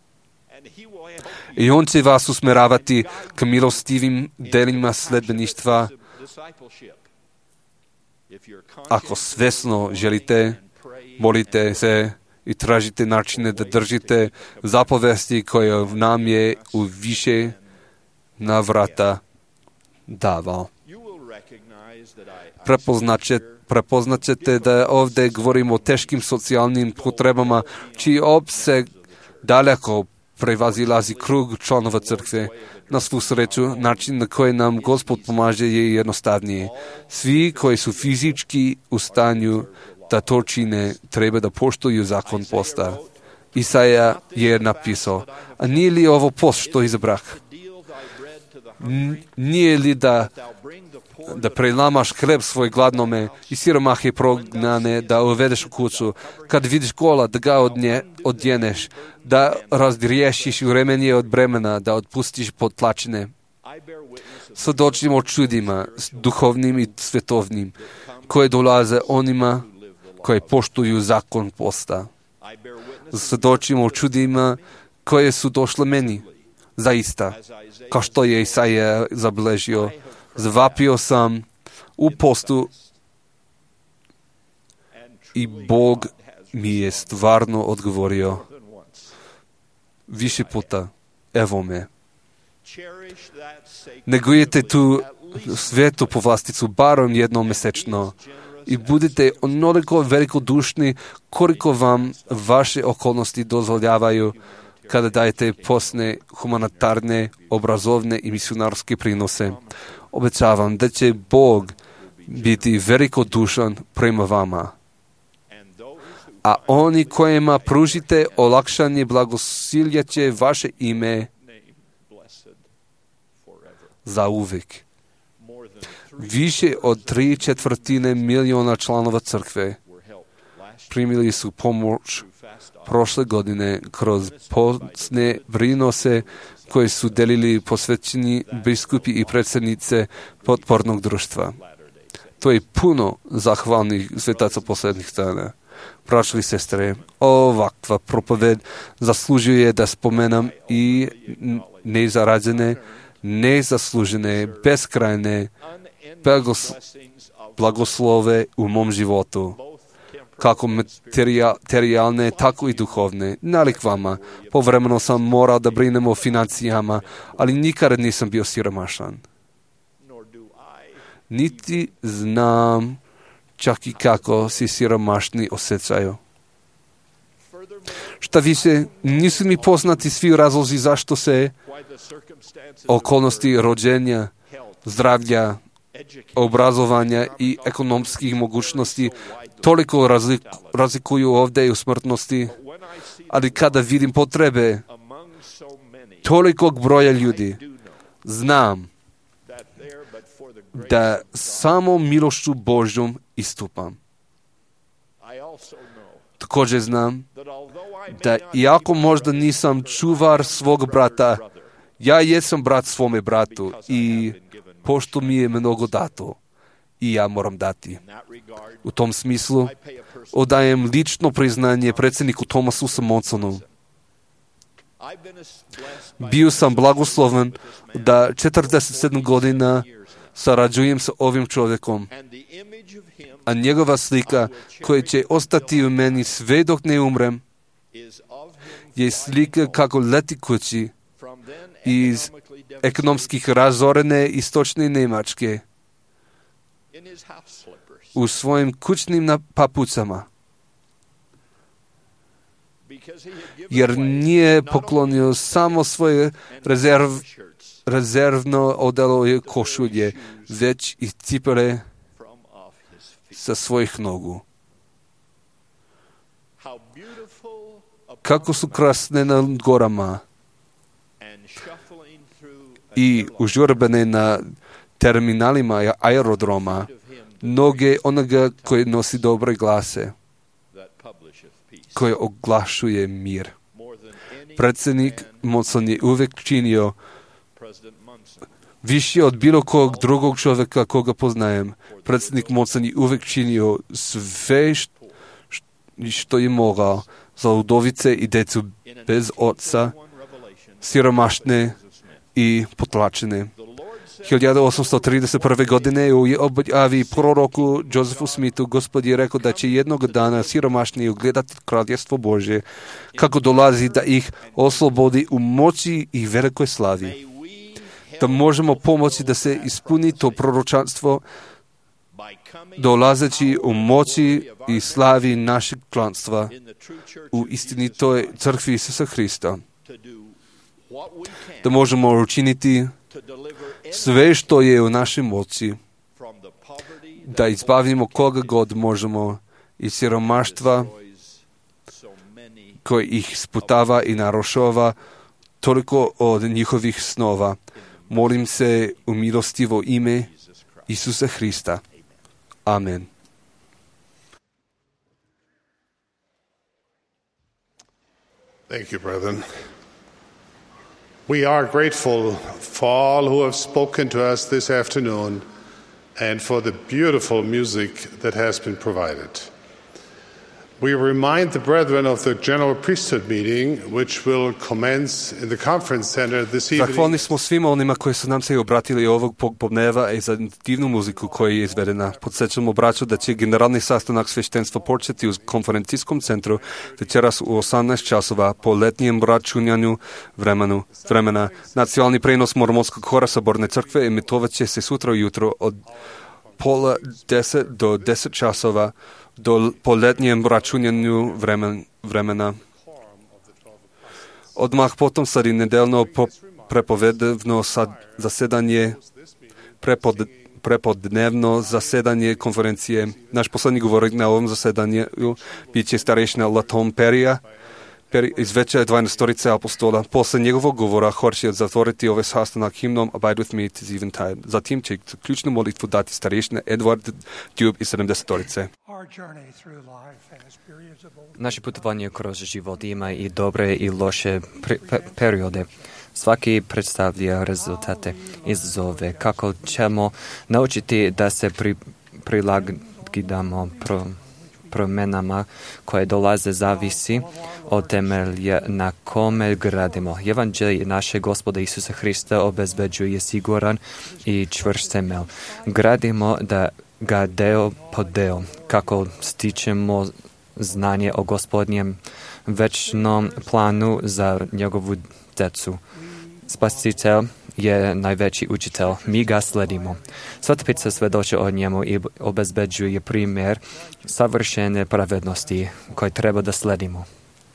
I On će vas usmeravati ka milostivim delima sledbeništva. Ako svesno želite, molite se i tražite načine da držite zapovesti koje nam je u više navrata davao. Prepoznaćete da ovdje govorimo o teškim socijalnim potrebama, čiji opseg daleko prevazilazi krug članova crkve. Na svu sreću, način na koji nam Gospod pomaže je jednostavniji. Svi koji su fizički u stanju da to čine, treba da poštuju zakon posta. Isaija je napisao, a nije li ovo post što izabrah? Nije li da prelamaš hleb svoj gladnome i siromahe prognane da uvedeš u kuću, kad vidiš gola da ga odjeneš, da razriješiš remenje od bremena, da otpustiš potplaćene. Svjedočimo čudima, duhovnim i svetovnim, koje dolaze onima koji poštuju zakon posta. Svjedočimo čudima koje su došle meni. Zaista, kao što je Isaija zabilježio, zvapio sam u postu i Bog mi je stvarno odgovorio više puta, evo me. Negujete tu svetu povlasticu barem jednom mjesečno i budite onoliko velikodušni koliko vam vaše okolnosti dozvoljavaju kada dajete posne, humanitarne, obrazovne i misionarske prinose. Obećavam da će Bog biti velikodušan prema vama. A oni kojima pružite olakšanje blagosilja će vaše ime za uvijek. Više od 3/4 miliona članova crkve primili su pomoć prošle godine kroz postne prinose koje su delili posvećeni biskupi i predsjednice potpornog društva. To je puno zahvalnih svetaca posljednjih dana. Braćo i sestre, ovakva propoved zaslužuje da spomenam i nezarađene, nezaslužene, beskrajne blagoslove u mom životu, kako materijalne, tako i duhovne. Nalik vama, povremeno sam morao da brinem o financijama, ali nikada nisam bio siromašan. Niti znam čak i kako si siromašni osjećaju. Šta više, nisu mi poznati svi razlozi zašto se okolnosti rođenja, zdravlja, obrazovanja i ekonomskih mogućnosti toliko razlikuju ovdje u smrtnosti, ali kada vidim potrebe tolikog broja ljudi, znam da samo milošću Božjom istupam. Također znam da iako možda nisam čuvar svog brata, ja jesam brat svome bratu i pošto mi je mnogo dato i ja moram dati. U tom smislu odajem lično priznanje predsjedniku Thomasu Smonconu. Bio sam blagosloven da 47 godina sarađujem sa ovim čovjekom, a njegova slika koja će ostati u meni sve dok ne umrem je slika kako leti kući iz ekonomskih razorene istočne Njemačke u svojim kućnim papucama, jer nije poklonio samo svoje rezervno odelo košulje, već i cipele sa svojih nogu. Kako su krasne na gorama i užurbane na terminalima aerodroma, noge onoga koji nosi dobre glase, koji oglašuje mir. Predsjednik Monson je uvijek činio Više od bilo kog drugog čovjeka koga poznajem, predsjednik Monson je uvijek činio sve što je mogao za udovice i djecu bez oca, siromašne i potlačene. 1831. godine u objavi proroku Josephu Smithu Gospod je rekao da će jednog dana siromašni ugledati kraljevstvo Božje, kako dolazi da ih oslobodi u moći i velikoj slavi. Da možemo pomoći da se ispuni to proročanstvo dolazeći u moći i slavi našeg članstva u istinitoj crkvi Isusa Hrista. Da možemo učiniti sve što je u našoj moći, da izbavimo koga god možemo iz siromaštva koji ih sputava i narušava toliko od njihovih snova. Molim se u milostivo ime Isusa Hrista. Amen. Thank you, brethren. We are grateful for all who have spoken to us this afternoon and for the beautiful music that has been provided. We remind the brethren of the General Priesthood meeting, which will commence in the conference center this evening. Zahvalni smo svima onima koji su nam se obratili ovog popodneva i za divnu muziku koja je izvedena. Podsjećamo braću da će generalni sastanak sveštenstva početi u konferencijskom centru večeras u 18 časova po letnjem računjanju vremena. Nacionalni prenos mormonskog hora Saborne crkve emitovat će se sutra ujutro od 9:30 do 10 časova po letnjem računjanju vremena. Odmah potom sledi nedeljno prepovedno zasedanje, prepodnevno zasedanje konferencije. Naš poslednji govornik na ovom zasedanju bit će starešina Latom Perija iz veće 12 apostola. Posle njegovog govora hor će zatvoriti ovaj sastanak himnom Abide with me to eventide. Zatim će ključnu molitvu dati starešina Edward Dube iz 70. Naše putovanje kroz život ima i dobre i loše periode. Svaki predstavlja rezultate, izazove. Kako ćemo naučiti da se prilagodimo promjenama koje dolaze zavisi od temelja na kome gradimo. Evanđelje naše Gospoda Isusa Hrista obezbeđuje siguran i čvrst temelj. Gradimo da ga deo po deo, kako stičemo znanje o Gospodnjem večnom planu za njegovu djecu. Spasitelj je najveći učitelj. Mi ga sledimo. Sveta Pisa svedoči o njemu i obezbeđuje primjer savršene pravednosti koje treba da sledimo.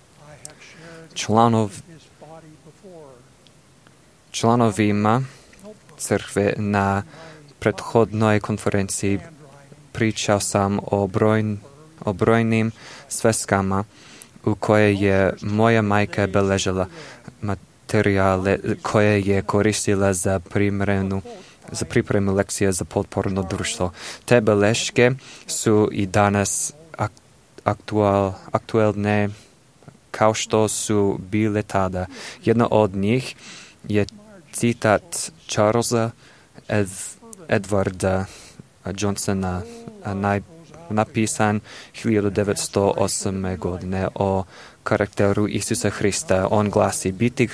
Članovima crkve na prethodnoj konferenciji pričao sam o brojnim sveskama u koje je moja majka beležila materijale koje je koristila za pripremu lekcije za potporno društvo. Te beleške su i danas aktualne kao što su bile tada. Jedna od njih je citat Charlesa Edwarda Johnsona, napisan 1908. godine o karakteru Isusa Hrista. On glasi: biti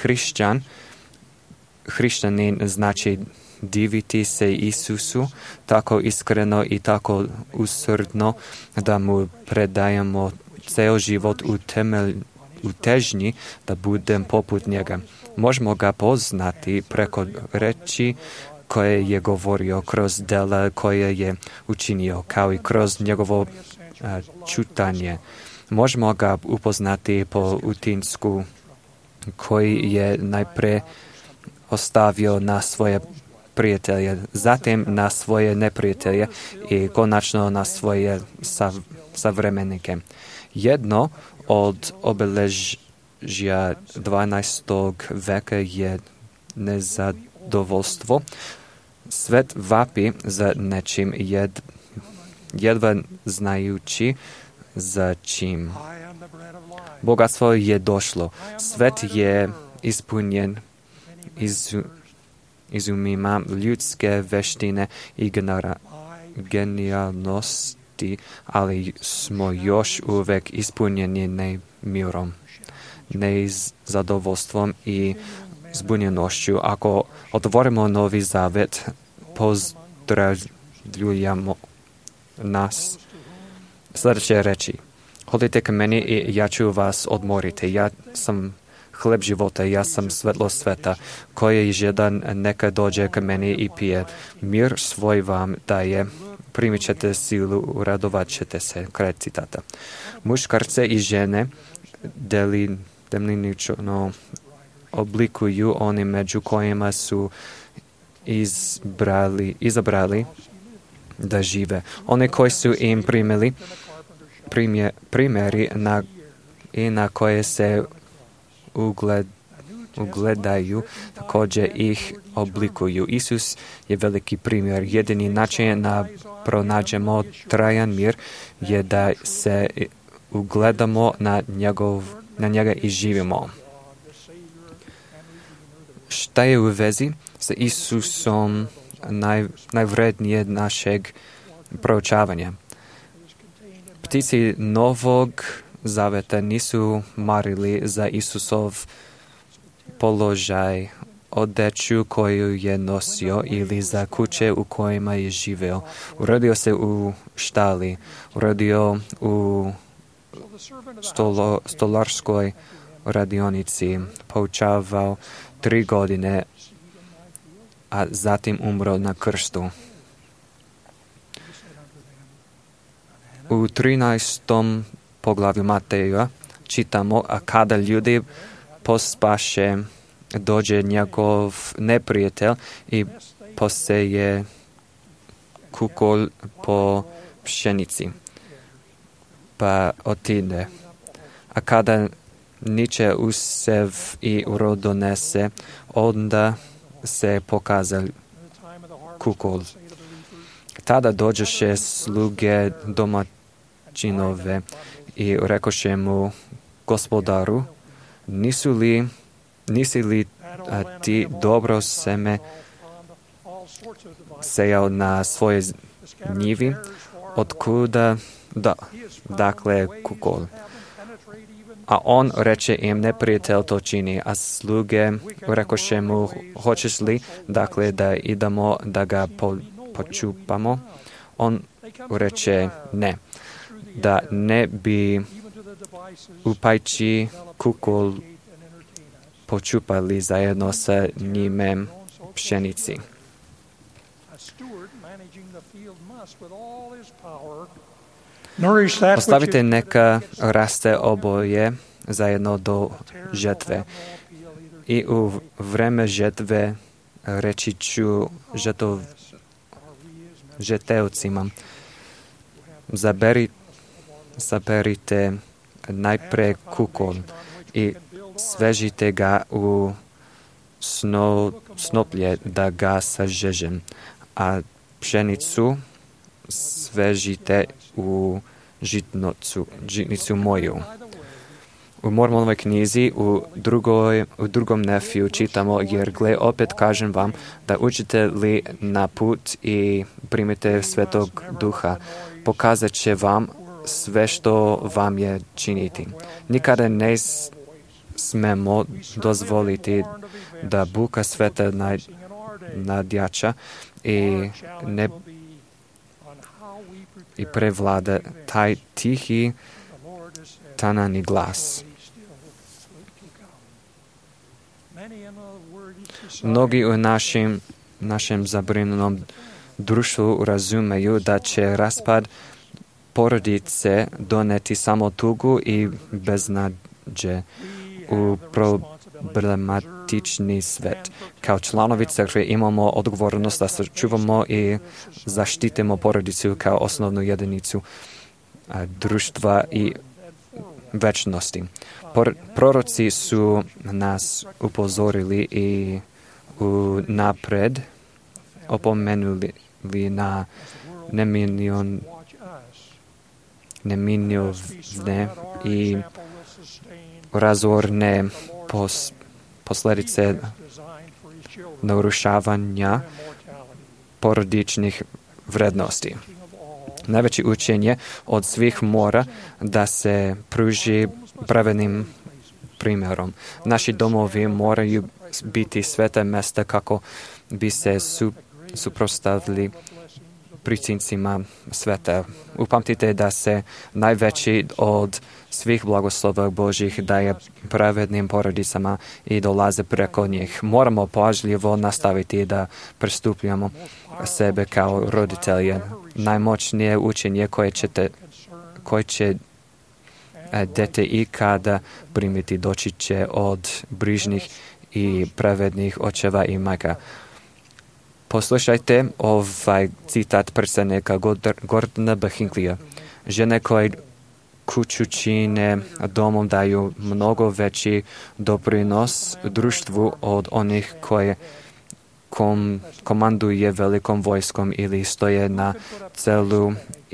hrišćanin znači diviti se Isusu tako iskreno i tako usrdno da mu predajemo ceo život u težnji da budem poput njega. Možemo ga poznati preko reči koje je govorio, kroz dela koje je učinio, kao i kroz njegovo čutanje. Možemo ga upoznati po utinsku koji je najpre ostavio na svoje prijatelje, zatim na svoje neprijatelje i konačno na svoje savremenike. Jedno od obeležja 12. veka je nezadovoljstvo. Svet vapi za nečim jedva znajući za čim. Bogatstvo je došlo. Svet je ispunjen izumima ljudske veštine i genijalnosti, ali smo još uvek ispunjeni mirom, nezadovoljstvom i zbunjenošću. Ako otvorimo Novi Zavet, pozdravljujemo nas sljedeće reči: hodite ka meni i ja ću vas odmoriti. Ja sam hleb života, ja sam svetlo sveta. Koji žedan neka dođe ka meni i pije. Mir svoj vam daje, primit ćete silu, radovat ćete se. Kraj citata. Muškarce i žene delinično oblikuju oni među kojima su izabrali da žive. Oni koji su im primjeri na koje se ugledaju, također ih oblikuju. Isus je veliki primjer. Jedini način da pronađemo trajan mir je da se ugledamo na njega i živimo. Šta je u vezi sa Isusom najvrednije našeg proučavanja? Ptici Novog Zaveta nisu marili za Isusov položaj, odeću koju je nosio ili za kuće u kojima je živeo. Urodio se u štali, urodio u stolarskoj radionici, poučavao 3 godine, a zatim umro na krstu. U 13. poglavlju Mateja čitamo: a kada ljudi pospaše, dođe njegov neprijatelj i poseje kukol po pšenici, pa otide. A kada niče usev i urod donese, onda se pokaza kukol. Tada dođeše sluge domaćinove i rekoše mu: gospodaru, nisi li ti dobro seme sejao na svoje njivi? Otkuda dakle kukol? A on reče im: neprijatelj to čini. A sluge rekoše mu: hoćeš li dakle da idemo da ga počupamo? On reče: ne, da ne bi upajči kukol počupali zajedno sa njime pšenici. Ostavite neka raste oboje zajedno do žetve. I u vreme žetve reći ću žetevcima: saberite najpre kukol i svežite ga u snoplje da ga sažežem, a pšenicu svežite u žitnicu moju. U Mormonovoj knjizi u drugom nefiju čitamo: jer gle, opet kažem vam da uđete li na put i primite Svetog Duha, pokazat će vam sve što vam je činiti. Nikada ne smemo dozvoliti da buka sveta nadjača i prevlada taj tihi, tanani glas. Mnogi u našem zabrinutom društvu razumeju da će raspad porodice doneti samo tugu i beznađe u problematični svet. Kao članovi crkve imamo odgovornost da sačuvamo i zaštitimo porodicu kao osnovnu jedinicu društva i večnosti. Proroci su nas upozorili i napred opomenuli na neminovne i razorne posljedice narušavanja porodičnih vrednosti. Najveće učenje od svih mora da se pruži pravednim primjerom. Naši domovi moraju biti sveta mesta kako bi se suprotstavili pritincima sveta. Upamtite da se najveći od svih blagoslova Božih daje pravednim porodicama i dolaze preko njih. Moramo pažljivo nastaviti da pristupljamo sebe kao roditelje. Najmoćnije učenje koje će dete ikada primiti doći će od brižnih i pravednih očeva i majka. Poslušajte ovaj citat predsjednika Gordona B. Hinckleyja. Žene koje kuću čine domom daju mnogo veći doprinos društvu od onih koje komanduje velikom vojskom ili stoje na celu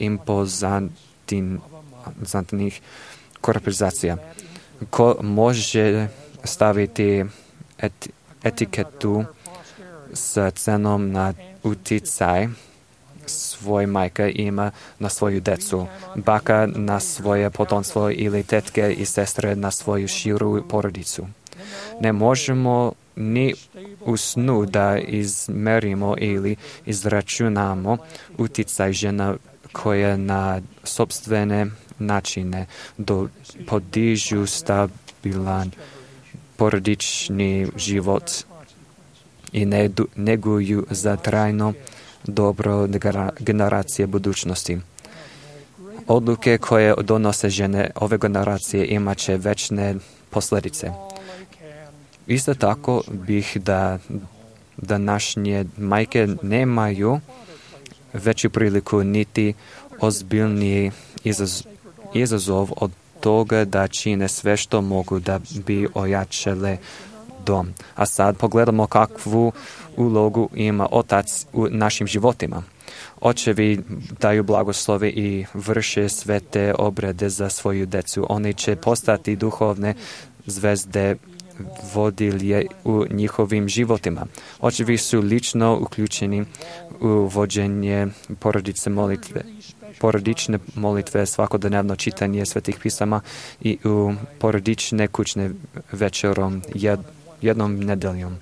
impozantnih korporacija. Ko može staviti etiketu s cenom na uticaj svoj majka ima na svoju decu, baka na svoje potomstvo ili tetke i sestre na svoju širu porodicu. Ne možemo ni u snu da izmerimo ili izračunamo uticaj žena koje na sopstvene načine podižu stabilan porodični život i neguju za trajno dobro generacije budućnosti. Odluke koje donose žene ove generacije imat će večne posljedice. Isto tako bih da današnje majke nemaju veću priliku niti ozbiljniji izazov od toga da čine sve što mogu da bi ojačale dom. A sad pogledamo kakvu ulogu ima otac u našim životima. Očevi daju blagoslove i vrše sve te obrede za svoju decu. Oni će postati duhovne zvezde vodilje u njihovim životima. Očevi su lično uključeni u vođenje porodične molitve, svakodnevno čitanje svetih pisama i u porodične kućne večerom jednom nedeljom.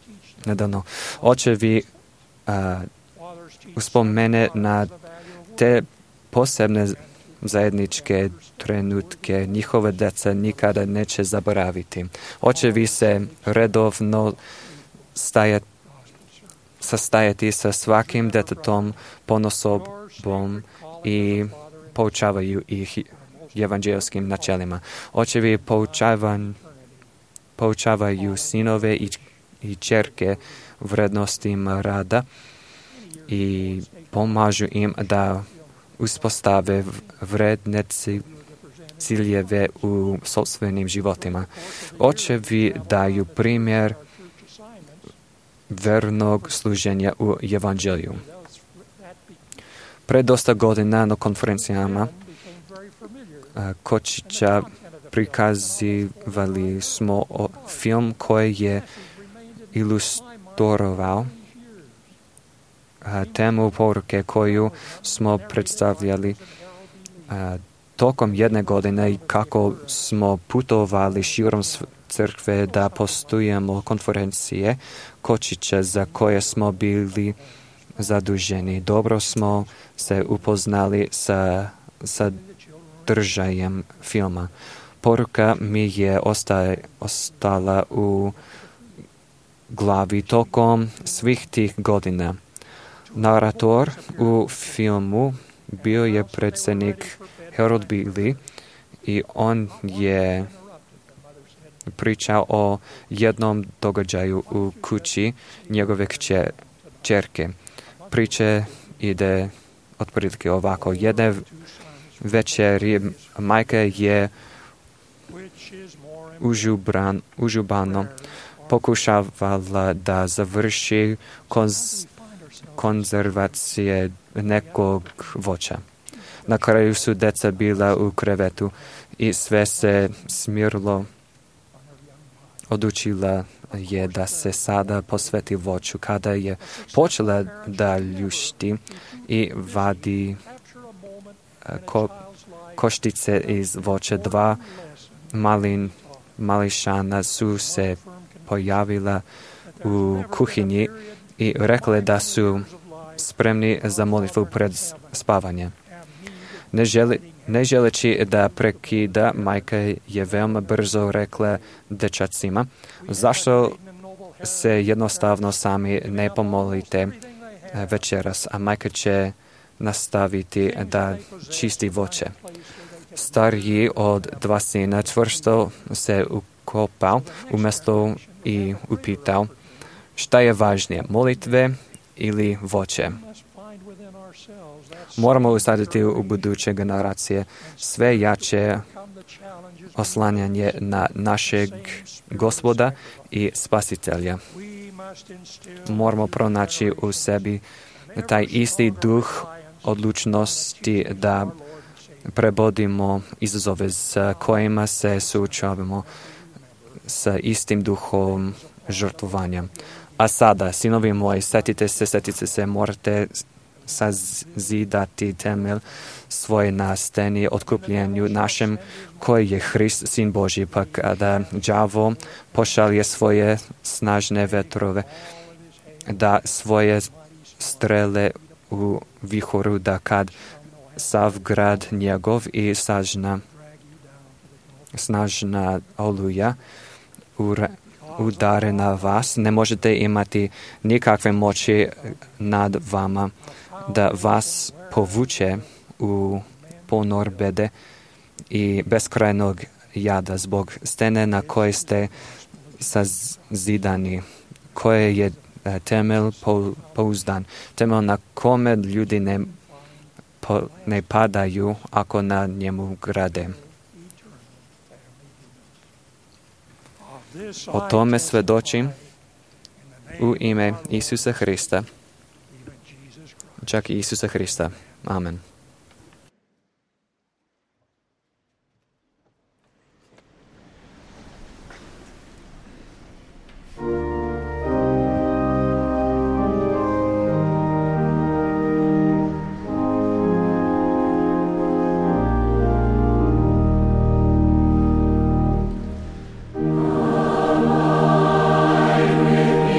Očevi uspomene na te posebne zajedničke trenutke njihove deca nikada neće zaboraviti. Očevi se redovno sastajati sa svakim detetom ponosobom i poučavaju ih evanđeljskim načelima. Očevi poučavaju sinove i ćerke vrednostima rada i pomažu im da uspostave vredne ciljeve u sopstvenim životima. Očevi daju primjer vernog služenja u evanđelju. Pred dosta godina na konferencijama Kočića prikazivali smo film koji je ilustrovao temu poruke koju smo predstavljali tokom jedne godine i kako smo putovali širom crkve da postujemo konferencije Kočića za koje smo bili zaduženi. Dobro smo se upoznali sa sadržajem filma. Poruka mi je ostala u glavi tokom svih tih godina. Narator u filmu bio je predsjednik Harold Bailey i on je pričao o jednom događaju u kući njegove kćerke. Priče ide otprilike ovako. Jedne večeri majka je užubano pokušavala da završi konzervacije nekog voća. Na kraju su deca bila u krevetu i sve se smirilo odlučila je da se sada posveti voću. Kada je počela da ljušti i vadi koštice iz voća, dva mališana su se pojavila u kuhinji i rekle da su spremni za molitvu pred spavanje. Ne želeći da prekida, majka je veoma brzo rekla dečacima, zašto se jednostavno sami ne pomolite večeras, a majka će nastaviti da čisti voće. Stariji od dva sina čvrsto se ukopao u mjesto i upitao, šta je važnije, molitve ili voće? Moramo usaditi u buduće generacije sve jače oslanjanje na našeg Gospoda i Spasitelja. Moramo pronaći u sebi taj isti duh odlučnosti da prebodimo izazove s kojima se suočavamo sa istim duhom žrtvovanja. A sada, sinovi moji, setite se, morate sazidati temelj svoje na steni otkupljenju našem, koji je Hrist, Sin Božji, pa kada đavo pošalje svoje snažne vetrove, da svoje strele u vihoru, da kad sav grad njegov i snažna oluja udare na vas, ne možete imati nikakve moći nad vama, da vas povuče u ponor bede i beskrajnog jada zbog stene na kojoj ste sazidani, koje je temelj pouzdan, temelj na kome ljudi ne padaju ako na njemu grade. O tome svedočim u ime Isusa Hrista, čak i Isusa Hrista. Amen.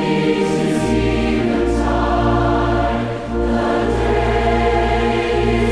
The day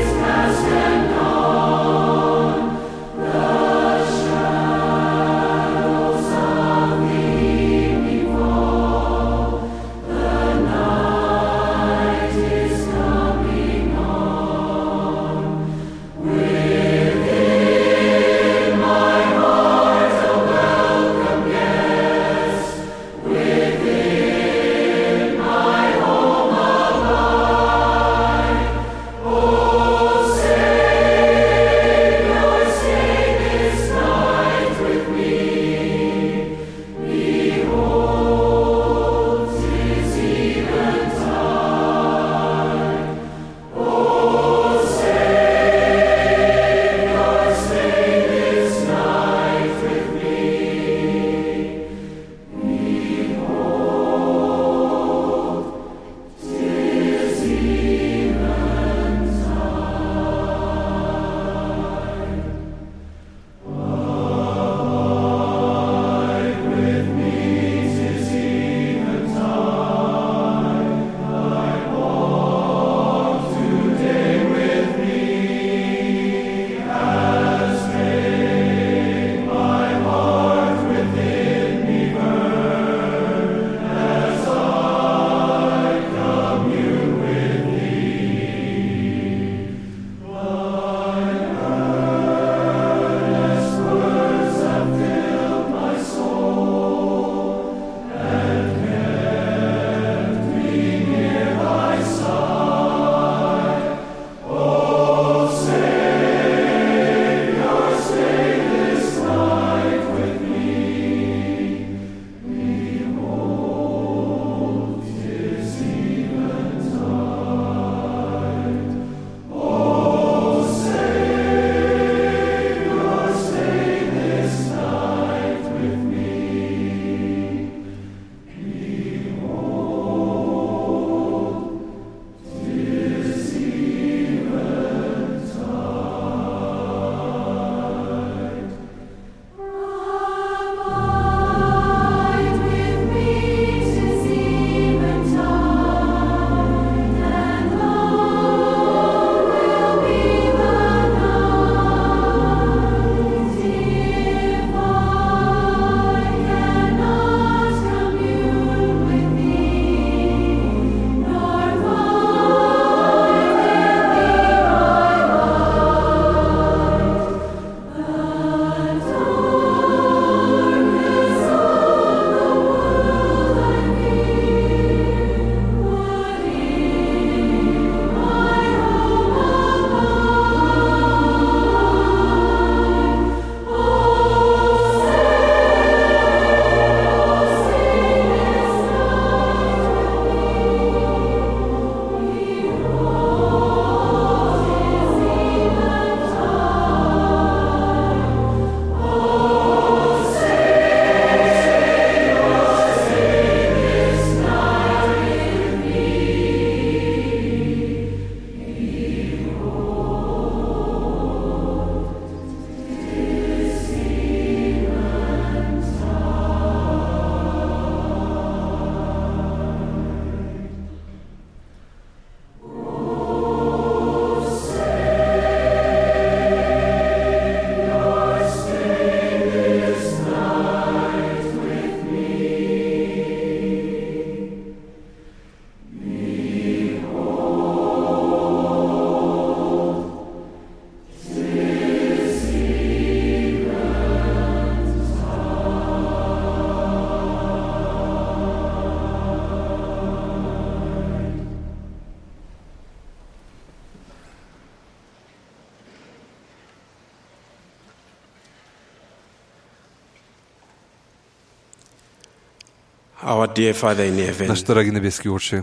Our dear Father in heaven, Наш драги небески Отче,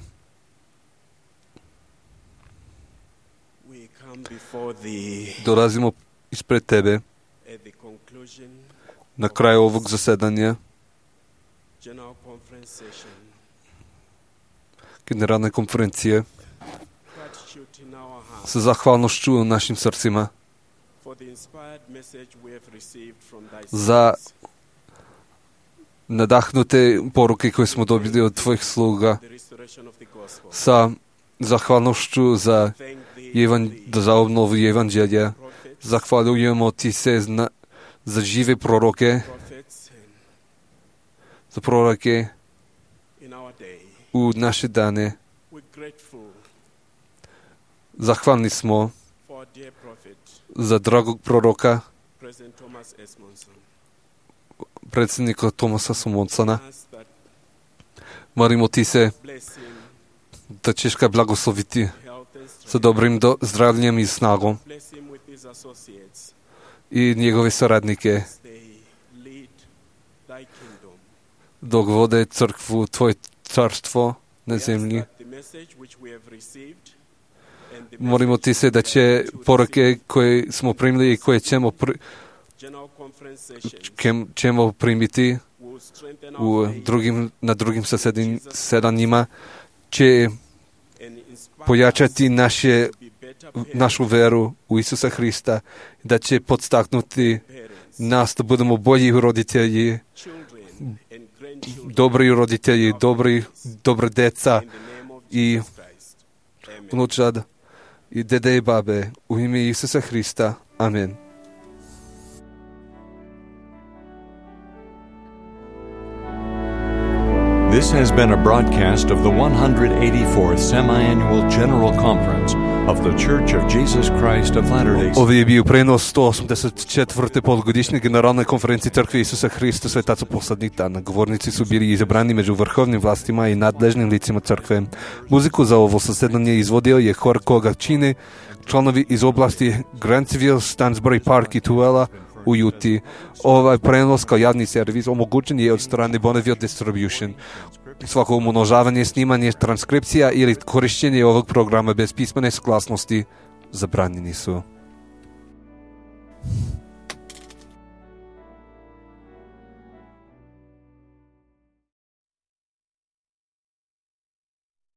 we come before Thee долазимо изпред Тебе at the conclusion на края овog заседания, General Conference session. Генерална конференция, Gratitude in our hearts с захвалнощу в нашим сърцima for the inspired message we have received from Thy за servants, надахнуте поруки, които сме добили от Твоих слуга, the restoration of the gospel. са захвалнощу за обнову Евангелия. Захвалюємо Ти се за живи пророки, Prophets за пророки in our day. у наши дани. We're grateful Захвални смо for our dear prophet, за драгог пророка, President Thomas S. Monson. председника Томаса Сумонсона. Ask that Молимо Ти се blessing, да чешка благослови Ти health and с strength. добрим здравием и снагом Bless him with his associates и негови съратники, as they lead Thy kingdom. да воде църкву Твое царство на We ask земли. that the message which we have received and the Молимо Ти се да че поруки, кои смо примили и кои General Conference sessions ćemo primiti will strengthen u our faith na drugim zasedanjima, će and inspire pojačati us naše, to be better parents, našu veru u Isusa Hrista, da će podstaknuti nas da budemo bolji roditelji, children and grandchildren dobri roditelji, dobre deca in the name of i Jesus Christ. Amen. unučad i dede i babe u ime Isusa Hrista. Amen. This has been a broadcast of the 184th Semi-Annual General Conference of the Church of Jesus Christ of Latter-day Saints. Ovo je bio prenos 184. polugodišnje generalne konferencije Crkve Isusa Hrista Svetaca poslednjih dana. Govornici su bili izabrani među vrhovnim vlastima i nadležnim licima crkve. Muziku za ovo zasedanje izvodio je hor koga čine članovi iz oblasti Grantsville, Stansbury Park i Tooele u Utah. Ovaj prenos kao javni servis omogućen je od strane Bonneville Distribution. Svako umnožavanje, snimanje, transkripcija ili korištenje ovog programa bez pismene saglasnosti zabranjeni su.